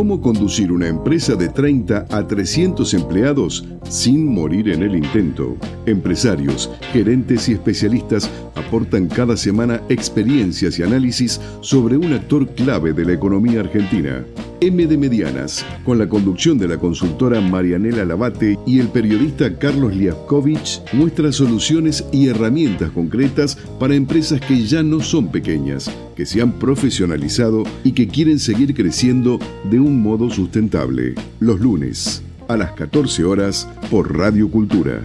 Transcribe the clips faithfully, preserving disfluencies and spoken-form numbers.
¿Cómo conducir una empresa de treinta a trescientos empleados sin morir en el intento? Empresarios, gerentes y especialistas aportan cada semana experiencias y análisis sobre un actor clave de la economía argentina. M de Medianas, con la conducción de la consultora Marianela Labate y el periodista Carlos Liaskovich, muestra soluciones y herramientas concretas para empresas que ya no son pequeñas, que se han profesionalizado y que quieren seguir creciendo de un modo sustentable. Los lunes, a las catorce horas, por Radio Cultura.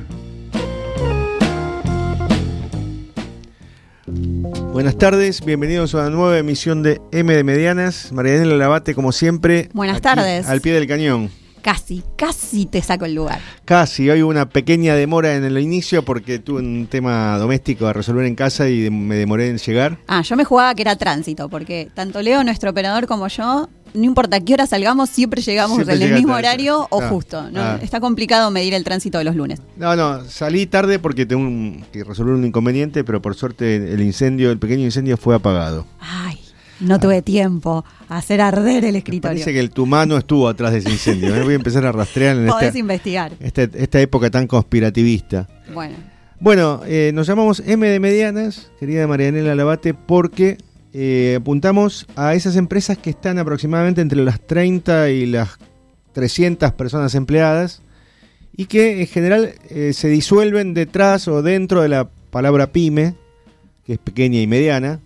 Buenas tardes, bienvenidos a una nueva emisión de M de Medianas. Marianela Labate, como siempre. Buenas tardes. Al pie del cañón. Casi, casi te saco el lugar. Casi, hoy hubo una pequeña demora en el inicio porque tuve un tema doméstico a resolver en casa y me demoré en llegar. Ah, yo me jugaba que era tránsito, porque tanto Leo, nuestro operador, como yo, no importa qué hora salgamos, siempre llegamos siempre en el mismo horario o ah, justo. ¿no? Ah. Está complicado medir el tránsito de los lunes. No, no, salí tarde porque tengo un, que resolver un inconveniente, pero por suerte el incendio, el pequeño incendio fue apagado. Ay. No tuve tiempo a hacer arder el escritorio. Parece que el, tu mano estuvo atrás de ese incendio. ¿eh? Voy a empezar a rastrear en Podés esta, investigar. Esta, esta época tan conspirativista. Bueno, bueno eh, nos llamamos M de Medianas, querida Marianela Labate, porque eh, apuntamos a esas empresas que están aproximadamente entre las treinta y las trescientas personas empleadas y que en general eh, se disuelven detrás o dentro de la palabra pyme, que es pequeña y mediana.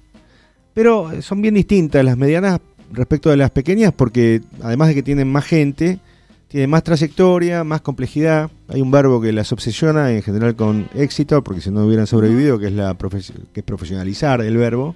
Pero son bien distintas las medianas respecto de las pequeñas porque además de que tienen más gente, tienen más trayectoria, más complejidad. Hay un verbo que las obsesiona en general con éxito, porque si no hubieran sobrevivido, que es, la profe- que es profesionalizar el verbo.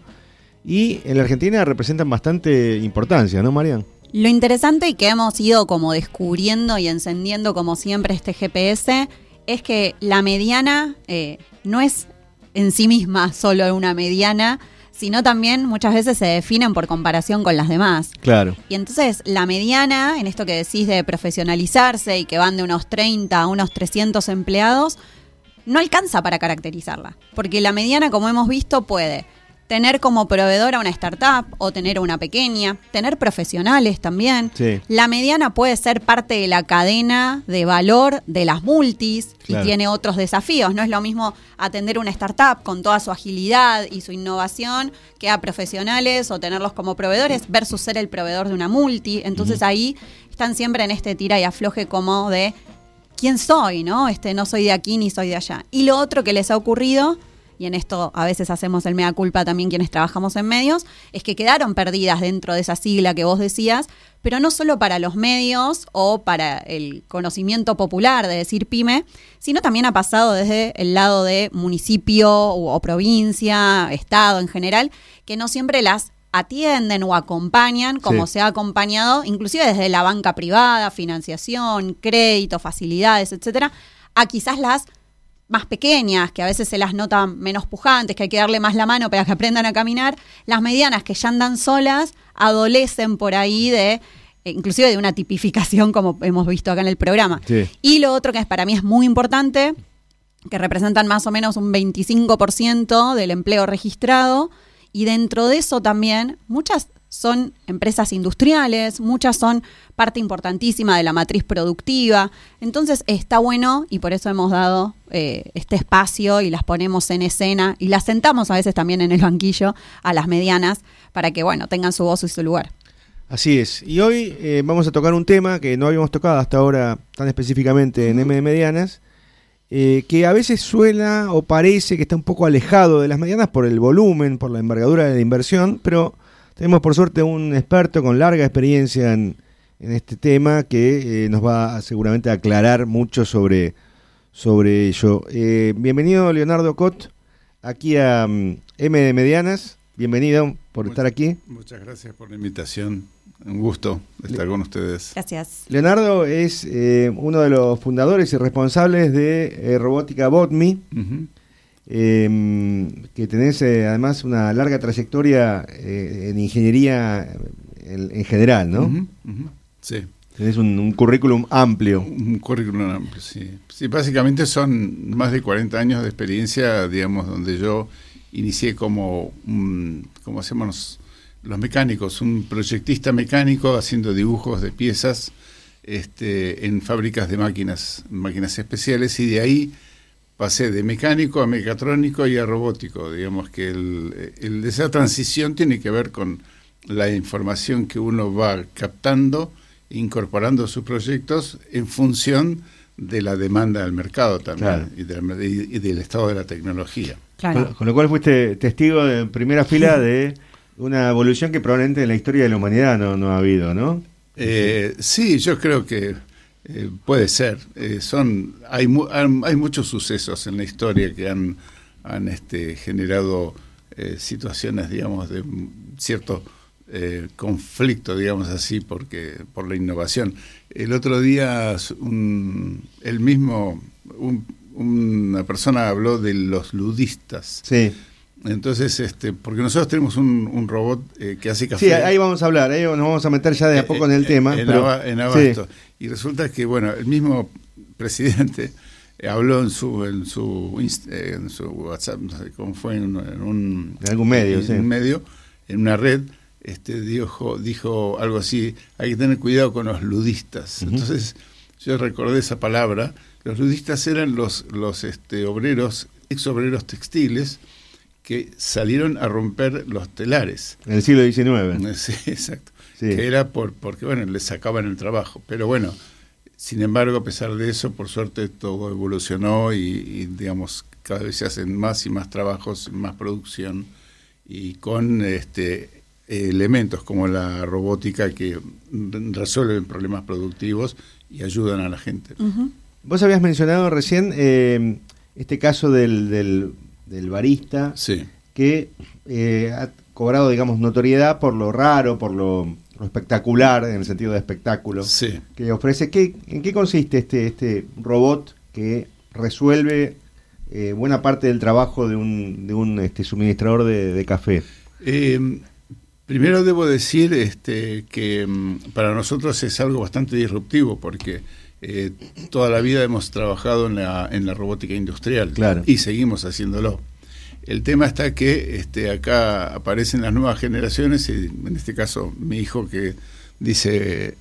Y en la Argentina representan bastante importancia, ¿no, Marian? Lo interesante y que hemos ido como descubriendo y encendiendo como siempre este G P S es que la mediana eh, no es en sí misma solo una mediana, sino también muchas veces se definen por comparación con las demás. Claro. Y entonces la mediana, en esto que decís de profesionalizarse y que van de unos treinta a unos trescientos empleados, no alcanza para caracterizarla. Porque la mediana, como hemos visto, puede tener como proveedora una startup o tener una pequeña, tener profesionales también. Sí. La mediana puede ser parte de la cadena de valor de las multis Claro. y tiene otros desafíos. No es lo mismo atender una startup con toda su agilidad y su innovación que a profesionales o tenerlos como proveedores versus ser el proveedor de una multi. Entonces uh-huh. ahí están siempre en este tira y afloje como de ¿quién soy? ¿no? Este, no soy de aquí ni soy de allá. Y lo otro que les ha ocurrido, y en esto a veces hacemos el mea culpa también quienes trabajamos en medios, es que quedaron perdidas dentro de esa sigla que vos decías, pero no solo para los medios o para el conocimiento popular de decir pyme, sino también ha pasado desde el lado de municipio o, o provincia, estado en general, que no siempre las atienden o acompañan como sí. se ha acompañado, inclusive desde la banca privada, financiación, crédito, facilidades, etcétera, a quizás las más pequeñas, que a veces se las nota menos pujantes, que hay que darle más la mano para que aprendan a caminar. Las medianas, que ya andan solas, adolecen por ahí de, eh, inclusive de una tipificación como hemos visto acá en el programa. Sí. Y lo otro que es, para mí es muy importante, que representan más o menos un veinticinco por ciento del empleo registrado, y dentro de eso también muchas son empresas industriales, muchas son parte importantísima de la matriz productiva. Entonces está bueno, y por eso hemos dado eh, este espacio y las ponemos en escena y las sentamos a veces también en el banquillo a las medianas para que, bueno, tengan su voz y su lugar. Así es. Y hoy eh, vamos a tocar un tema que no habíamos tocado hasta ahora tan específicamente en M de Medianas, eh, que a veces suena o parece que está un poco alejado de las medianas por el volumen, por la envergadura de la inversión, pero tenemos por suerte un experto con larga experiencia en, en este tema que eh, nos va a, seguramente a aclarar mucho sobre, sobre ello. Eh, bienvenido, Leonardo Cot, aquí a um, M de Medianas. Bienvenido por muchas, estar aquí. Muchas gracias por la invitación. Un gusto estar Le- con ustedes. Gracias. Leonardo es eh, uno de los fundadores y responsables de eh, Robótica Botmi. Uh-huh. Eh, que tenés eh, además una larga trayectoria eh, en ingeniería en, en general, ¿no? Uh-huh, uh-huh. Sí. Tenés un, un currículum amplio. Un currículum amplio, sí. Sí, básicamente son más de cuarenta años de experiencia, digamos, donde yo inicié como, um, como hacemos los mecánicos, un proyectista mecánico haciendo dibujos de piezas este, en fábricas de máquinas, máquinas especiales, y de ahí pasé de mecánico a mecatrónico y a robótico. Digamos que el, el, esa transición tiene que ver con la información que uno va captando, incorporando a sus proyectos en función de la demanda del mercado también, claro, y, de, y, y del estado de la tecnología. Claro. Con, con lo cual fuiste testigo de primera fila de una evolución que probablemente en la historia de la humanidad no, no ha habido, ¿no? Eh, sí, yo creo que eh, puede ser. Eh, son hay, mu hay muchos sucesos en la historia que han, han este, generado eh, situaciones, digamos, de cierto eh, conflicto, digamos así, porque por la innovación. El otro día, un, el mismo, un, una persona habló de los ludistas. Sí. Entonces, este, porque nosotros tenemos un, un robot eh, que hace café. Sí, ahí vamos a hablar, ahí nos vamos a meter ya de a poco eh, en el tema. En, pero, aba, en Abasto. Sí. Y resulta que, bueno, el mismo presidente eh, habló en su en su eh, en su WhatsApp, no sé cómo fue, en, en un... En algún medio, en, sí. En un medio, en una red, este dijo, dijo algo así, hay que tener cuidado con los ludistas. Uh-huh. Entonces, yo recordé esa palabra. Los ludistas eran los, los este, obreros, ex obreros textiles, que salieron a romper los telares. En el siglo diecinueve. Sí, exacto. Sí. Que era por porque, bueno, les sacaban el trabajo. Pero bueno, sin embargo, a pesar de eso, por suerte todo evolucionó y, y digamos, cada vez se hacen más y más trabajos, más producción, y con este elementos como la robótica que resuelven problemas productivos y ayudan a la gente. Uh-huh. Vos habías mencionado recién eh, este caso del... del del barista, sí, que eh, ha cobrado, digamos, notoriedad por lo raro, por lo, lo espectacular, en el sentido de espectáculo, sí, que ofrece. ¿Qué, ¿En qué consiste este, este robot que resuelve eh, buena parte del trabajo de un, de un este, suministrador de, de café? Eh, primero debo decir este, que um, para nosotros es algo bastante disruptivo, porque Eh, toda la vida hemos trabajado en la, en la robótica industrial, claro, y seguimos haciéndolo. El tema está que este, acá aparecen las nuevas generaciones, y en este caso mi hijo, que dice,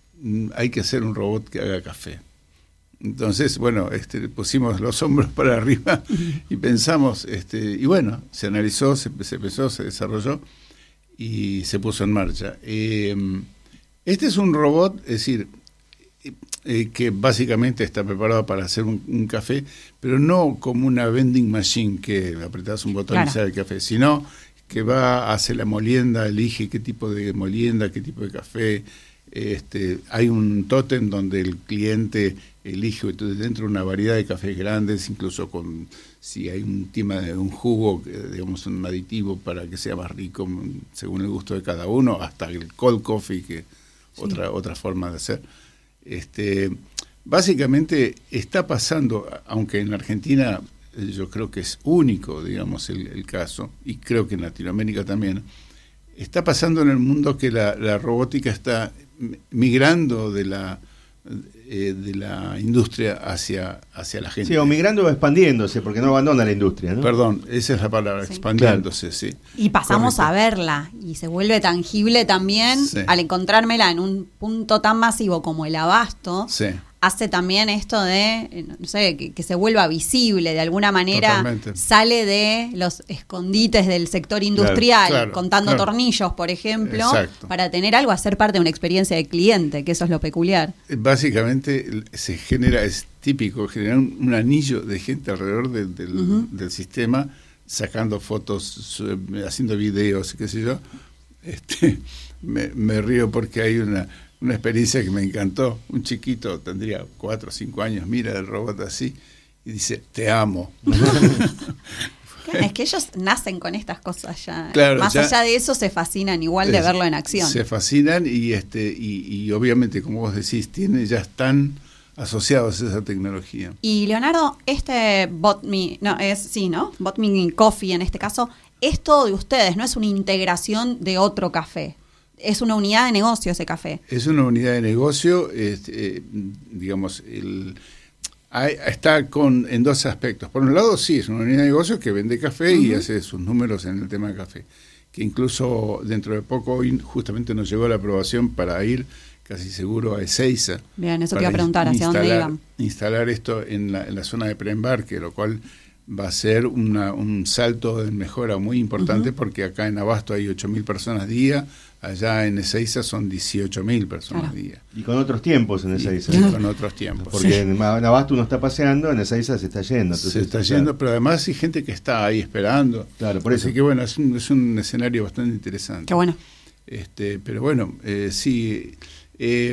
hay que hacer un robot que haga café. Entonces, bueno, este, pusimos los hombros para arriba y pensamos, este, y bueno, se analizó, se, se empezó, se desarrolló y se puso en marcha. Eh, este es un robot, es decir, Eh, que básicamente está preparado para hacer un, un café, pero no como una vending machine que apretás un botón, claro, y sale el café, sino que va, hace la molienda, elige qué tipo de molienda, qué tipo de café. Este, hay un tótem donde el cliente elige, entonces dentro de una variedad de cafés grandes, incluso con si hay un tema de un jugo, digamos un aditivo para que sea más rico según el gusto de cada uno, hasta el cold coffee, que sí, otra otra forma de hacer. Este, básicamente está pasando, aunque en Argentina yo creo que es único, digamos, el, el caso, y creo que en Latinoamérica también, está pasando en el mundo que la, la robótica está migrando de la eh, de la industria hacia, hacia la gente. Sí, o migrando o expandiéndose, porque no abandona la industria, ¿no? Perdón, esa es la palabra, sí, expandiéndose, claro, sí. Y pasamos correcto, a verla, y se vuelve tangible también, sí, al encontrármela en un punto tan masivo como el abasto, sí, hace también esto de, no sé, que, que se vuelva visible, de alguna manera. Totalmente. Sale de los escondites del sector industrial, claro, claro, contando claro, tornillos, por ejemplo, exacto, para tener algo, a ser parte de una experiencia de cliente, que eso es lo peculiar. Básicamente se genera, es típico, generar un, un anillo de gente alrededor de, del, uh-huh, del sistema, sacando fotos, haciendo videos, qué sé yo. Este, me, me río porque hay una... Una experiencia que me encantó. Un chiquito, tendría cuatro o cinco años, mira el robot así y dice, te amo. Es que ellos nacen con estas cosas ya. Claro, más ya, allá de eso, se fascinan igual de es, verlo en acción. Se fascinan y este y, y obviamente, como vos decís, tienen, ya están asociados a esa tecnología. Y Leonardo, este BotMe, no, es, sí, ¿no? BotMe Coffee en este caso, es todo de ustedes, no es una integración de otro café. Es una unidad de negocio ese café. Es una unidad de negocio, este, eh, digamos, el, hay, está con en dos aspectos. Por un lado, sí, es una unidad de negocio que vende café, uh-huh, y hace sus números en el tema de café. que incluso dentro de poco hoy justamente nos llegó la aprobación para ir casi seguro a Ezeiza. Bien, eso te iba a preguntar, ¿hacia dónde iban? Instalar esto en la, en la zona de preembarque, lo cual va a ser una, un salto de mejora muy importante, uh-huh. porque acá en Abasto hay ocho mil personas día, allá en Ezeiza son dieciocho mil personas claro. día. Y con otros tiempos en Ezeiza. Y, y con otros tiempos. Porque sí. en Abasto uno está paseando, en Ezeiza se está yendo. Entonces, se está yendo, claro. pero además hay gente que está ahí esperando. Claro, por eso. Así que bueno, es un, es un escenario bastante interesante. Qué bueno. Este, pero bueno, eh, sí... Eh,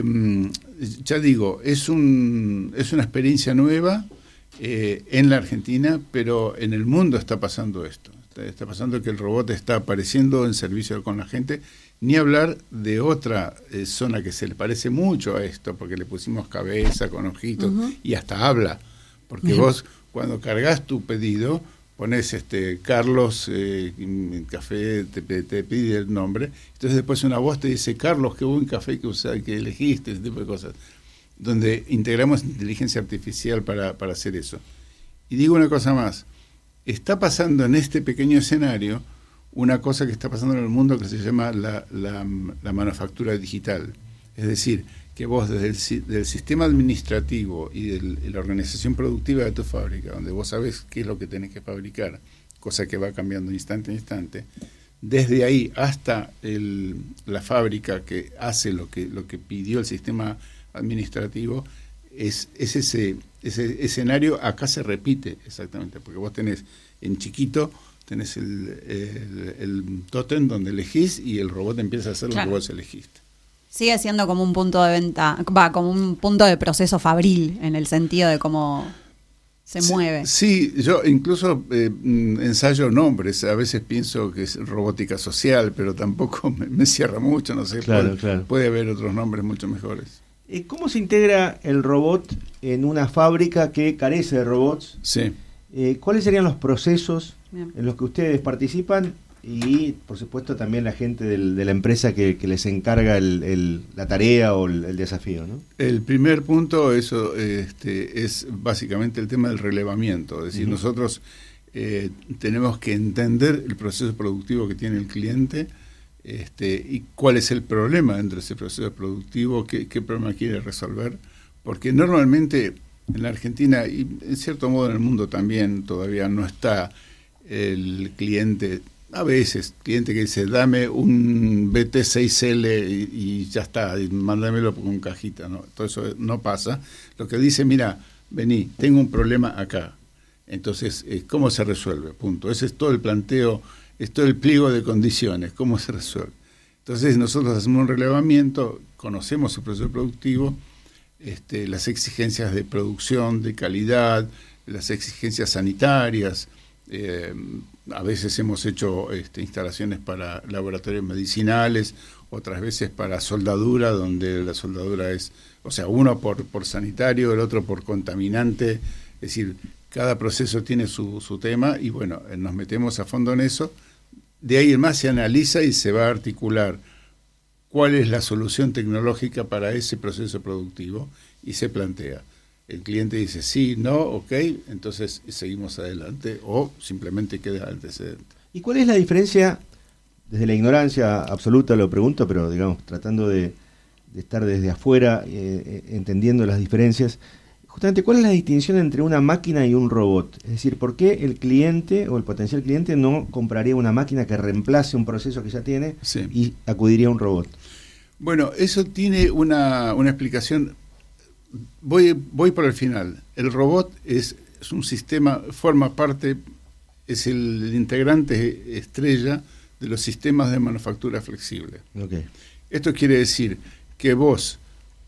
ya digo, es un es una experiencia nueva eh, en la Argentina, pero en el mundo está pasando esto. Está, está pasando que el robot está apareciendo en servicio con la gente. Ni hablar de otra eh, zona que se le parece mucho a esto, porque le pusimos cabeza con ojitos uh-huh. y hasta habla. Porque uh-huh. vos cuando cargas tu pedido, pones este Carlos eh, café, te, te pide el nombre, entonces después una voz te dice, Carlos, qué buen café que usa, que elegiste, ese tipo de cosas, donde integramos inteligencia artificial para, para hacer eso. Y digo una cosa más, está pasando en este pequeño escenario una cosa que está pasando en el mundo que se llama la, la, la manufactura digital, es decir, que vos desde el del sistema administrativo y de la organización productiva de tu fábrica, donde vos sabés qué es lo que tenés que fabricar, cosa que va cambiando instante a instante, desde ahí hasta el, la fábrica que hace lo que, lo que pidió el sistema administrativo, es, es ese, ese escenario acá se repite exactamente, porque vos tenés en chiquito, tenés el, el, el tótem donde elegís y el robot empieza a hacer claro. lo que vos elegiste. Sigue siendo como un punto de venta, va, como un punto de proceso fabril, en el sentido de cómo se sí, mueve. Sí, yo incluso eh, ensayo nombres, a veces pienso que es robótica social, pero tampoco me, me cierra mucho, no sé, claro, puede, claro. puede haber otros nombres mucho mejores. ¿Cómo se integra el robot en una fábrica que carece de robots? Sí. Eh, ¿Cuáles serían los procesos Bien. en los que ustedes participan? Y, por supuesto, también la gente del, de la empresa que, que les encarga el, el, la tarea o el, el desafío, ¿no? El primer punto eso, este, es básicamente el tema del relevamiento. Es decir, uh-huh. nosotros eh, tenemos que entender el proceso productivo que tiene el cliente este, y cuál es el problema dentro de ese proceso productivo, qué, qué problema quiere resolver. Porque normalmente en la Argentina, y en cierto modo en el mundo también, todavía no está el cliente... A veces, cliente que dice, dame un B T seis L y, y ya está, y mándamelo con cajita, ¿no? Todo eso no pasa. Lo que dice, mira, vení, tengo un problema acá. Entonces, eh, ¿cómo se resuelve? Punto. Ese es todo el planteo, es todo el pliego de condiciones, ¿cómo se resuelve? Entonces, nosotros hacemos un relevamiento, conocemos el proceso productivo, este, las exigencias de producción, de calidad, las exigencias sanitarias, eh, a veces hemos hecho este, instalaciones para laboratorios medicinales, otras veces para soldadura, donde la soldadura es, o sea, uno por, por sanitario, el otro por contaminante, es decir, cada proceso tiene su, su tema y bueno, nos metemos a fondo en eso. De ahí en más se analiza y se va a articular cuál es la solución tecnológica para ese proceso productivo y se plantea. El cliente dice sí, no, ok, entonces seguimos adelante o simplemente queda antecedente. ¿Y cuál es la diferencia, desde la ignorancia absoluta lo pregunto, pero digamos tratando de, de estar desde afuera, eh, entendiendo las diferencias, justamente cuál es la distinción entre una máquina y un robot? Es decir, ¿por qué el cliente o el potencial cliente no compraría una máquina que reemplace un proceso que ya tiene sí. y acudiría a un robot? Bueno, eso tiene una, una explicación. Voy, voy por el final. El robot es, es un sistema, forma parte, es el, el integrante estrella de los sistemas de manufactura flexible. Okay. Esto quiere decir que vos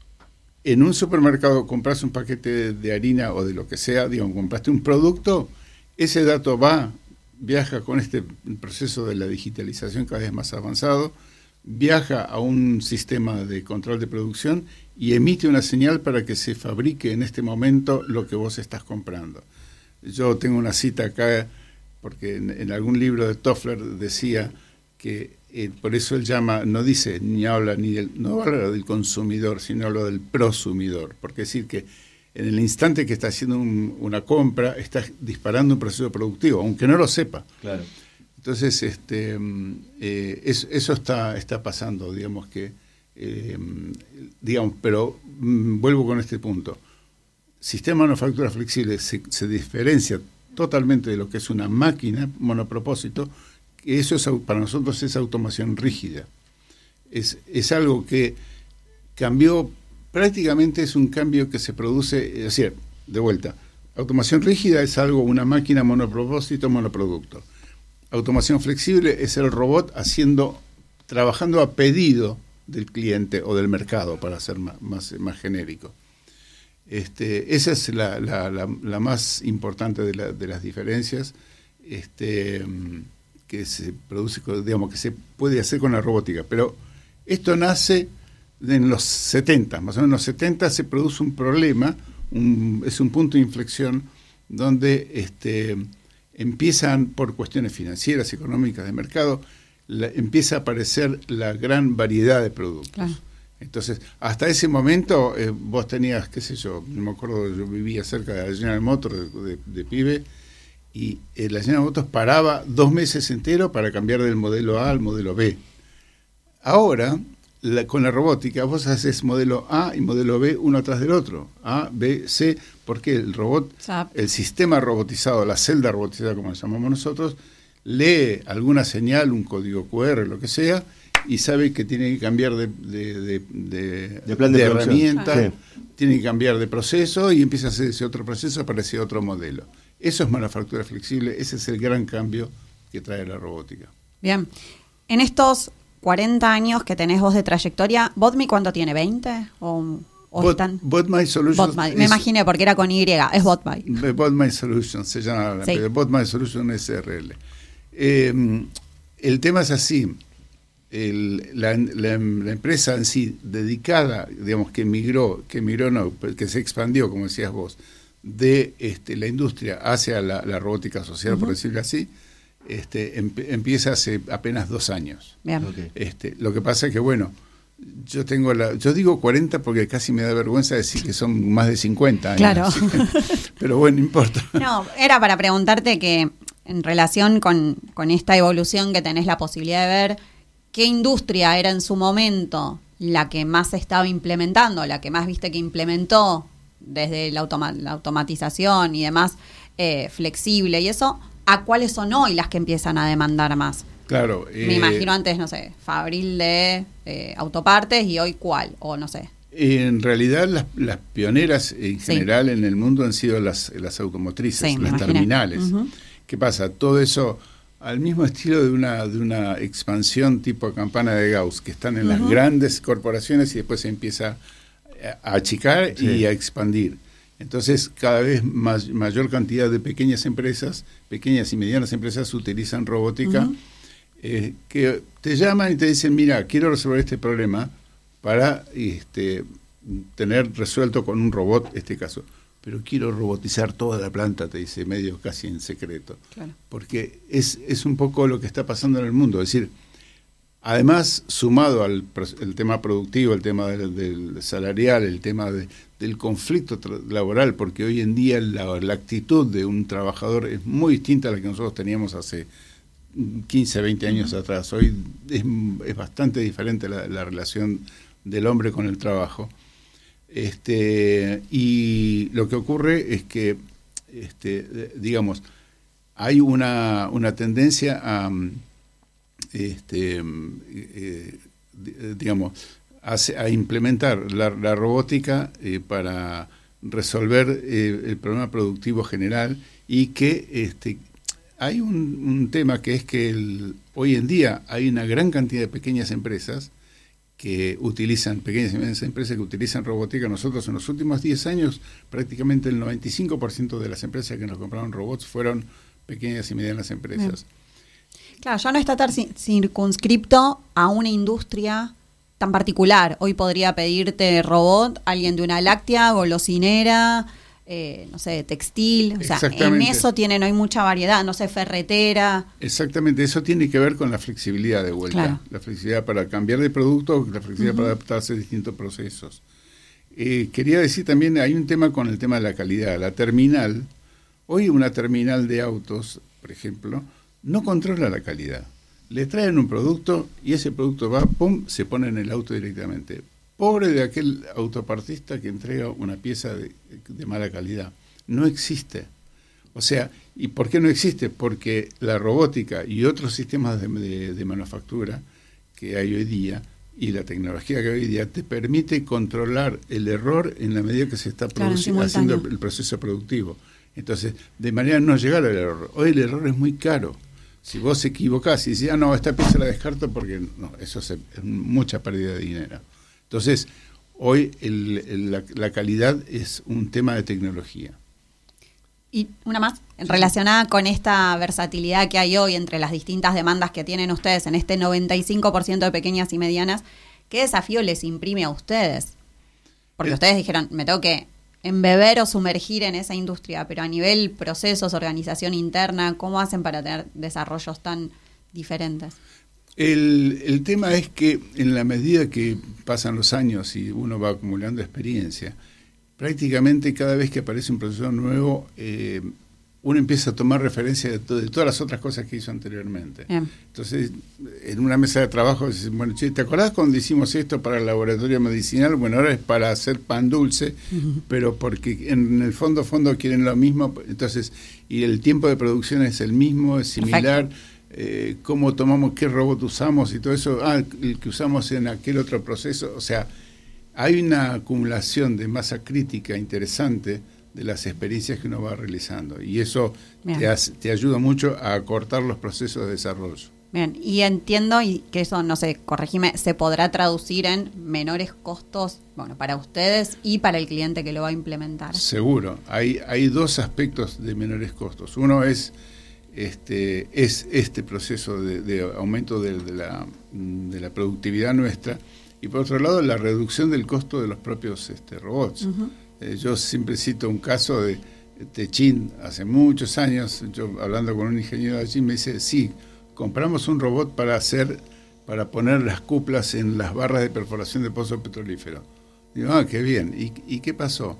en un supermercado compras un paquete de, de harina o de lo que sea, digamos, compraste un producto, ese dato va, viaja con este proceso de la digitalización cada vez más avanzado, viaja a un sistema de control de producción y emite una señal para que se fabrique en este momento lo que vos estás comprando. Yo tengo una cita acá, porque en, en algún libro de Toffler decía que eh, por eso él llama, no dice ni habla ni del, no habla del consumidor, sino habla del prosumidor, porque es decir que en el instante que está haciendo un, una compra, está disparando un proceso productivo, aunque no lo sepa. Claro. Entonces, este, eh, es, eso está, está pasando, digamos que, eh, digamos, pero mm, vuelvo con este punto. Sistema de manufactura flexible se, se diferencia totalmente de lo que es una máquina monopropósito, que eso es, para nosotros es automación rígida. Es, es algo que cambió, prácticamente es un cambio que se produce, es decir, de vuelta, automación rígida es algo, una máquina monopropósito, monoproducto. Automación flexible es el robot haciendo, trabajando a pedido del cliente o del mercado, para ser más, más, más genérico. Este, esa es la, la, la, la más importante de, la, de las diferencias este, que se produce, digamos, que se puede hacer con la robótica. Pero esto nace en los setenta, más o menos en los setenta se produce un problema, un, es un punto de inflexión donde este, empiezan, por cuestiones financieras, económicas, de mercado, la, empieza a aparecer la gran variedad de productos. Claro. Entonces, hasta ese momento eh, vos tenías, qué sé yo, no me acuerdo, yo vivía cerca de la General Motors de, de, de pibe, y eh, la General Motors paraba dos meses enteros para cambiar del modelo A al modelo B. Ahora, la, con la robótica, vos haces modelo A y modelo B uno atrás del otro, A, B, C, porque el robot, Zap. el sistema robotizado, la celda robotizada, como la llamamos nosotros, lee alguna señal, un código cu erre, lo que sea, y sabe que tiene que cambiar de, de, de, de, de, plan de, de herramienta, sí. tiene que cambiar de proceso y empieza a hacer ese otro proceso para ese otro modelo. Eso es manufactura flexible, ese es el gran cambio que trae la robótica. Bien, en estos cuarenta años que tenés vos de trayectoria, ¿Botmy cuánto tiene? ¿veinte? ¿O, o Bot, están? Botmy Solutions. Botmy. Me es, imaginé porque era con Y, es Botmy. Botmy Solutions se llama, sí. Botmy Solutions S R L. Eh, el tema es así. El, la, la, la empresa en sí dedicada, digamos, que migró, que migró no, que se expandió, como decías vos, de este, la industria hacia la, la robótica social, uh-huh. por decirlo así, este, em, empieza hace apenas dos años. Bien. Okay. Este, lo que pasa es que, bueno, yo tengo la, yo digo cuarenta porque casi me da vergüenza decir que son más de cincuenta años. Claro. Pero bueno, no importa. No, era para preguntarte que en relación con, con esta evolución que tenés la posibilidad de ver, ¿qué industria era en su momento la que más se estaba implementando, la que más viste que implementó desde la, automa- la automatización y demás eh, flexible y eso? ¿A cuáles son hoy las que empiezan a demandar más? Claro. Eh, Me imagino antes, no sé, Fabril de eh, autopartes y hoy cuál, o no sé. En realidad las, las pioneras en sí. general en el mundo han sido las, las automotrices, sí, las terminales. Uh-huh. ¿Qué pasa? Todo eso al mismo estilo de una de una expansión tipo campana de Gauss, que están en uh-huh. las grandes corporaciones y después se empieza a achicar sí. y a expandir. Entonces, cada vez más, mayor cantidad de pequeñas empresas, pequeñas y medianas empresas utilizan robótica, uh-huh. eh, que te llaman y te dicen, mira, quiero resolver este problema para este, tener resuelto con un robot este caso. Pero quiero robotizar toda la planta, te dice, medio casi en secreto. Claro. Porque es, es un poco lo que está pasando en el mundo. Es decir, además, sumado al el tema productivo, el tema del, del salarial, el tema de, del conflicto laboral, porque hoy en día la, la actitud de un trabajador es muy distinta a la que nosotros teníamos hace quince, veinte años uh-huh. atrás. Hoy es, es bastante diferente la, la relación del hombre con el trabajo. Este, y lo que ocurre es que, este, digamos, hay una, una tendencia a, este, eh, digamos, a, a implementar la, la robótica eh, para resolver eh, el problema productivo general y que este, hay un, un tema que es que el, hoy en día hay una gran cantidad de pequeñas empresas que utilizan, pequeñas y medianas empresas que utilizan robótica. Nosotros en los últimos diez años, prácticamente el noventa y cinco por ciento de las empresas que nos compraron robots fueron pequeñas y medianas empresas. Bien. Claro, ya no está tan circunscripto a una industria tan particular. Hoy podría pedirte robot alguien de una láctea, golosinera, eh, no sé, textil. O sea, en eso tienen hoy mucha variedad, no sé, ferretera. Exactamente, eso tiene que ver con la flexibilidad de vuelta. Claro. La flexibilidad para cambiar de producto, la flexibilidad uh-huh. para adaptarse a distintos procesos. Eh, quería decir también, hay un tema con el tema de la calidad. La terminal, hoy una terminal de autos, por ejemplo, no controla la calidad. Le traen un producto y ese producto va, pum, se pone en el auto directamente. Pobre de aquel autopartista que entrega una pieza de, de mala calidad. No existe. O sea, ¿y por qué no existe? Porque la robótica y otros sistemas de, de, de manufactura que hay hoy día y la tecnología que hay hoy día te permite controlar el error en la medida que se está claro, haciendo el proceso productivo. Entonces, de manera no llegar al error. Hoy el error es muy caro. Si vos equivocás y decís, ah, no, esta pieza la descarto porque no, eso es, es mucha pérdida de dinero. Entonces, hoy el, el, la, la calidad es un tema de tecnología. Y una más, relacionada con esta versatilidad que hay hoy entre las distintas demandas que tienen ustedes en este noventa y cinco por ciento de pequeñas y medianas, ¿qué desafío les imprime a ustedes? Porque eh, ustedes dijeron, me tengo que embeber o sumergir en esa industria, pero a nivel procesos, organización interna, ¿cómo hacen para tener desarrollos tan diferentes? El, el tema es que en la medida que pasan los años y uno va acumulando experiencia, prácticamente cada vez que aparece un proceso nuevo, eh, uno empieza a tomar referencia de, to- de todas las otras cosas que hizo anteriormente. Bien. Entonces, en una mesa de trabajo, dices, bueno, che, ¿te acordás cuando hicimos esto para el laboratorio medicinal? Bueno, ahora es para hacer pan dulce, uh-huh. pero porque en el fondo, fondo quieren lo mismo, entonces, y el tiempo de producción es el mismo, es similar, eh, cómo tomamos, qué robot usamos y todo eso, ah, el que usamos en aquel otro proceso, o sea, hay una acumulación de masa crítica interesante de las experiencias que uno va realizando y eso te, hace, te ayuda mucho a acortar los procesos de desarrollo. Bien, y entiendo y que eso, no sé, corregime, se podrá traducir en menores costos, bueno, para ustedes y para el cliente que lo va a implementar. Seguro, hay, hay dos aspectos de menores costos. Uno es este, es este proceso de, de aumento de, de, la, de la productividad nuestra y por otro lado la reducción del costo de los propios este, robots. Uh-huh. Eh, yo siempre cito un caso de Techin, hace muchos años, yo hablando con un ingeniero de allí, me dice, sí, compramos un robot para hacer, para poner las cuplas en las barras de perforación de pozos petrolíferos. Digo, ah, qué bien. ¿Y, y qué pasó?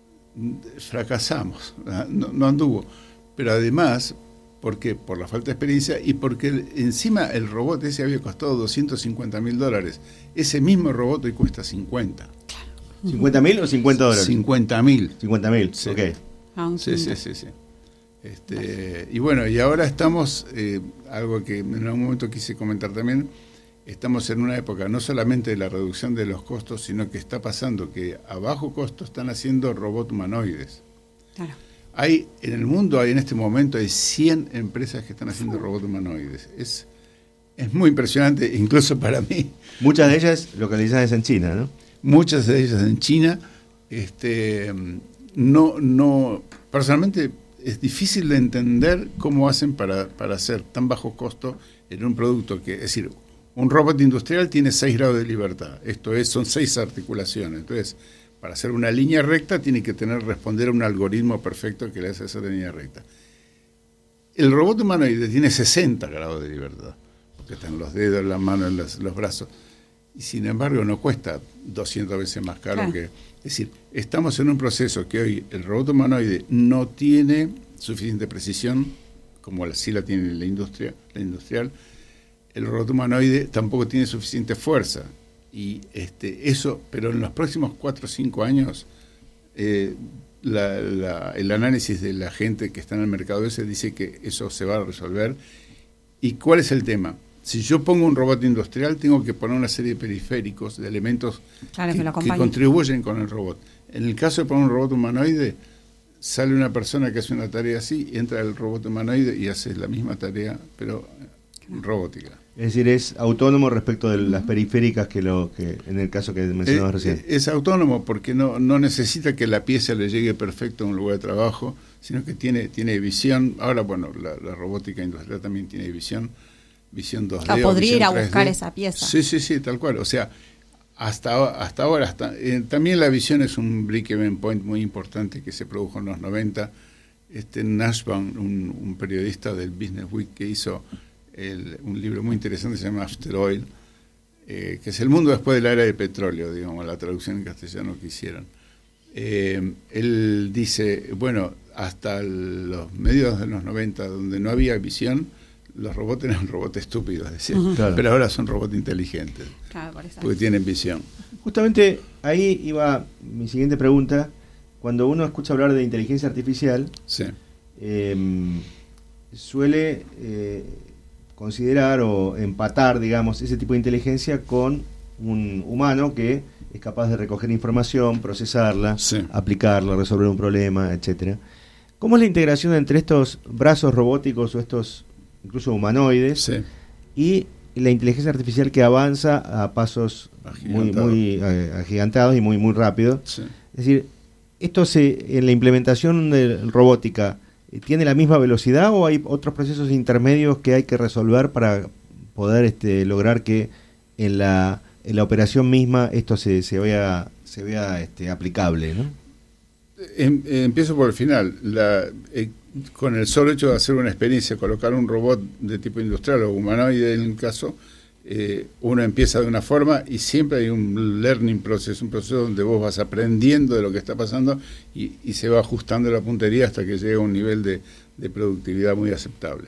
Fracasamos, no, no anduvo. Pero además, ¿por qué? Por la falta de experiencia y porque el, encima el robot ese había costado doscientos cincuenta mil dólares. Ese mismo robot hoy cuesta cincuenta. ¿cincuenta mil o cincuenta dólares? cincuenta mil. cincuenta mil, sí. Ok. Sí, sí, sí, sí. Este, y bueno, y ahora estamos, eh, algo que en algún momento quise comentar también, estamos en una época no solamente de la reducción de los costos, sino que está pasando que a bajo costo están haciendo robots humanoides. Claro. Hay, en el mundo hay en este momento hay cien empresas que están haciendo robots humanoides. Es, es muy impresionante, incluso para mí. Muchas de ellas localizadas en China, ¿no? Muchas de ellas en China. Este, no, no, personalmente es difícil de entender cómo hacen para, para hacer tan bajo costo en un producto que, es decir, un robot industrial tiene seis grados de libertad. Esto es, son seis articulaciones. Entonces, para hacer una línea recta tiene que tener responder a un algoritmo perfecto que le hace hacer línea recta. El robot humanoide tiene sesenta grados de libertad, porque están los dedos, la mano, los, los brazos. Y sin embargo no cuesta doscientas veces más caro claro. que... Es decir, estamos en un proceso que hoy el robot humanoide no tiene suficiente precisión, como sí la tiene la industria, la industrial. El robot humanoide tampoco tiene suficiente fuerza. Y este, eso, pero en los próximos cuatro o cinco años, eh, la, la, el análisis de la gente que está en el mercado ese dice que eso se va a resolver. ¿Y cuál es el tema? Si yo pongo un robot industrial, tengo que poner una serie de periféricos, de elementos claro, que, que, que contribuyen con el robot. En el caso de poner un robot humanoide, sale una persona que hace una tarea así, entra el robot humanoide y hace la misma tarea, pero claro. robótica. Es decir, es autónomo respecto de las periféricas que lo que en el caso que mencionabas es, recién. Es autónomo porque no, no necesita que la pieza le llegue perfecto a un lugar de trabajo, sino que tiene, tiene visión. Ahora, bueno, la, la robótica industrial también tiene visión. Visión dos D. O podría ir a buscar tres D. Esa pieza. Sí, sí, sí, tal cual. O sea, hasta, hasta ahora, hasta, eh, también la visión es un break-even point muy importante que se produjo en los noventa. Este Nashbaum, un, un periodista del Business Week que hizo el, un libro muy interesante que se llama After Oil, eh, que es el mundo después de la era del petróleo, digamos, la traducción en castellano que hicieron. Eh, él dice, bueno, hasta los medios de los noventa, donde no había visión, los robots eran robots estúpidos, decía. Uh-huh. Claro. Pero ahora son robots inteligentes. Claro, por eso. Porque tienen visión. Justamente ahí iba mi siguiente pregunta. Cuando uno escucha hablar de inteligencia artificial, Sí. eh, suele eh, considerar o empatar, digamos, ese tipo de inteligencia con un humano que es capaz de recoger información, procesarla, Sí. aplicarla, resolver un problema, etcétera. ¿Cómo es la integración entre estos brazos robóticos o estos incluso humanoides Sí. y la inteligencia artificial que avanza a pasos muy, Agigantado. muy eh, agigantados y muy, muy rápidos? Sí. Es decir, ¿esto se, en la implementación de robótica eh, tiene la misma velocidad o hay otros procesos intermedios que hay que resolver para poder este, lograr que en la, en la operación misma esto se, se vea, se vea este, aplicable, ¿no? Em, eh, empiezo por el final. La, eh, con el solo hecho de hacer una experiencia, colocar un robot de tipo industrial o humanoide en el caso, eh, uno empieza de una forma y siempre hay un learning process, un proceso donde vos vas aprendiendo de lo que está pasando y, y se va ajustando la puntería hasta que llega a un nivel de, de productividad muy aceptable.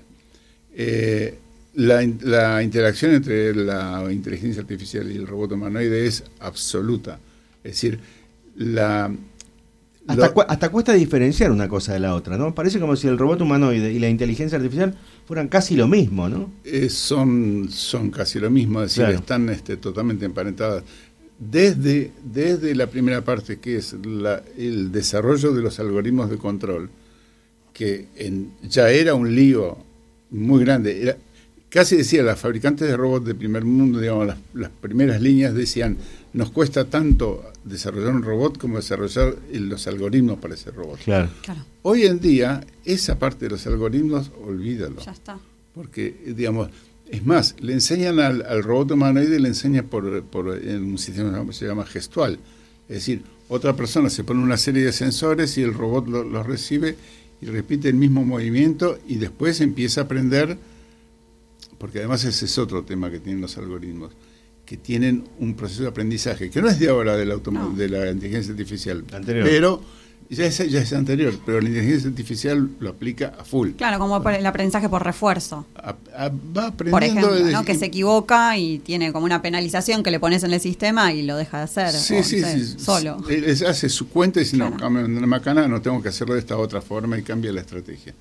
Eh, la, la interacción entre la inteligencia artificial y el robot humanoide es absoluta. Es decir, la... Hasta, lo- cu- hasta cuesta diferenciar una cosa de la otra, ¿no? Parece como si el robot humanoide y la inteligencia artificial fueran casi lo mismo, ¿no? Eh, son, son casi lo mismo, es decir, Claro. están este, totalmente emparentadas. Desde, desde la primera parte, que es la, el desarrollo de los algoritmos de control, que en, ya era un lío muy grande. Era, casi decía, las fabricantes de robots de primer mundo, digamos, las, las primeras líneas decían, nos cuesta tanto desarrollar un robot como desarrollar los algoritmos para ese robot. Claro. Claro, Hoy en día, esa parte de los algoritmos, olvídalo. ya está. Porque, digamos, es más, le enseñan al, al robot humanoide, le enseñan por, por en un sistema que se llama gestual. Es decir, otra persona se pone una serie de sensores y el robot los lo recibe y repite el mismo movimiento y después empieza a aprender, porque además ese es otro tema que tienen los algoritmos, que tienen un proceso de aprendizaje, que no es de ahora de la, automa- No. de la inteligencia artificial, Anterior. pero ya es, ya es anterior, pero la inteligencia artificial lo aplica a full. Claro, como por el aprendizaje por refuerzo. A- a- va aprendiendo Por ejemplo, desde- ¿no? Que se equivoca y tiene como una penalización que le pones en el sistema y lo deja de hacer. Sí, o, no sí, sé, sí. Solo. Él él hace su cuenta y dice, no, Claro. cambia una macana, no tengo que hacerlo de esta otra forma y cambia la estrategia.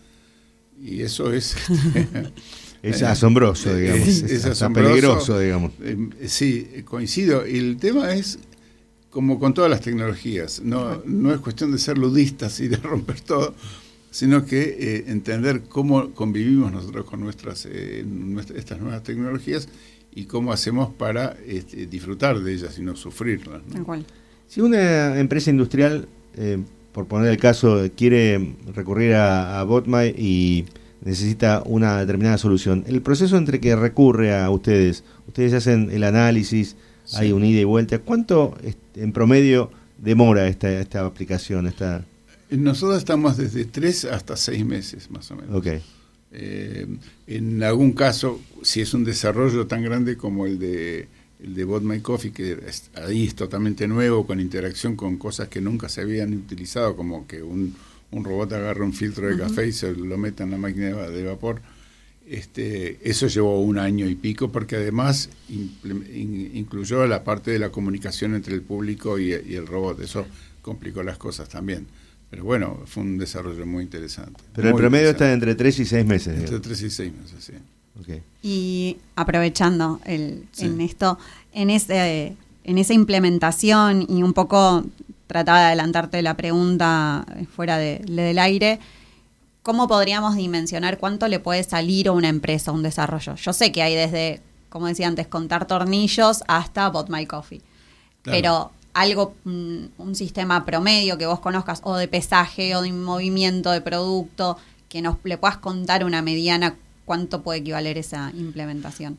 Y eso es... Es asombroso, digamos. Es, Es, es hasta asombroso. peligroso, digamos. Eh, sí, coincido. El tema es, como con todas las tecnologías, no, no es cuestión de ser ludistas y de romper todo, sino que eh, entender cómo convivimos nosotros con nuestras, eh, nuestras estas nuevas tecnologías y cómo hacemos para este, disfrutar de ellas y no sufrirlas, ¿no? Tal cual. Si una empresa industrial, eh, por poner el caso, quiere recurrir a, a Botmy y necesita una determinada solución, el proceso entre que recurre a ustedes, ustedes hacen el análisis, Sí. hay un ida y vuelta, ¿cuánto este, en promedio demora esta, esta aplicación? Esta... Nosotros estamos desde tres hasta seis meses, más o menos. Ok. Eh, en algún caso, si es un desarrollo tan grande como el de el de Bot My Coffee, que es, ahí es totalmente nuevo, con interacción con cosas que nunca se habían utilizado, como que un, un robot agarra un filtro de café y se lo mete en la máquina de, de vapor. Este, eso llevó un año y pico, porque además imple- in- incluyó la parte de la comunicación entre el público y, y el robot. Eso complicó las cosas también. Pero bueno, fue un desarrollo muy interesante. Pero el Muy promedio está interesante. entre tres y seis meses. Entre digamos. tres y seis meses, sí. Ok. Y aprovechando el, Sí. en esto, en ese, en esa implementación y un poco trataba de adelantarte la pregunta fuera de, del aire, ¿cómo podríamos dimensionar cuánto le puede salir a una empresa, a un desarrollo? Yo sé que hay desde, como decía antes, contar tornillos hasta Bot My Coffee, Claro. pero algo, un, un sistema promedio que vos conozcas, o de pesaje, o de movimiento de producto, que nos le puedas contar una mediana, ¿cuánto puede equivaler esa implementación?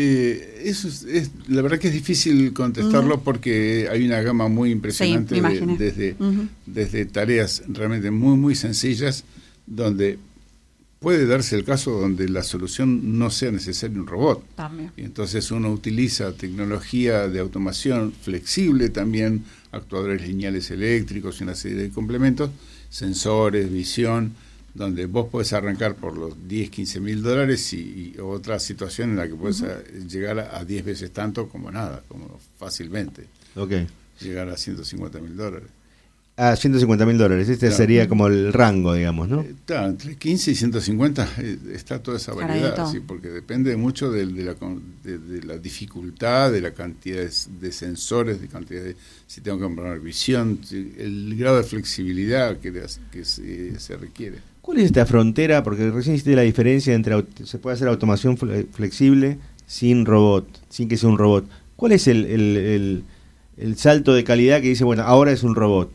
Eh, eso es, es- la verdad que es difícil contestarlo porque hay una gama muy impresionante Sí, me de- imaginé. desde, Ujú. desde tareas realmente muy muy sencillas, donde puede darse el caso donde la solución no sea necesario un robot. También. Y entonces uno utiliza tecnología de automación flexible también, actuadores lineales eléctricos y una serie de complementos, sensores, visión, donde vos podés arrancar por los diez, quince mil dólares y, y otra situación en la que podés uh-huh. a, llegar a, a diez veces tanto como nada, como fácilmente. Okay. Llegar a ciento cincuenta mil dólares. A ciento cincuenta mil dólares, este claro. sería como el rango, digamos, ¿no? Eh, claro, entre quince y ciento cincuenta eh, está toda esa variedad, ¿sí? Porque depende mucho de, de, la, de, de la dificultad, de la cantidad de, de sensores, de cantidad de si tengo que comprar visión, el grado de flexibilidad que, que se, se requiere. ¿Cuál es esta frontera? Porque recién hiciste la diferencia entre se puede hacer automación flexible sin robot, sin que sea un robot. ¿Cuál es el, el, el, el salto de calidad que dice, bueno, ahora es un robot?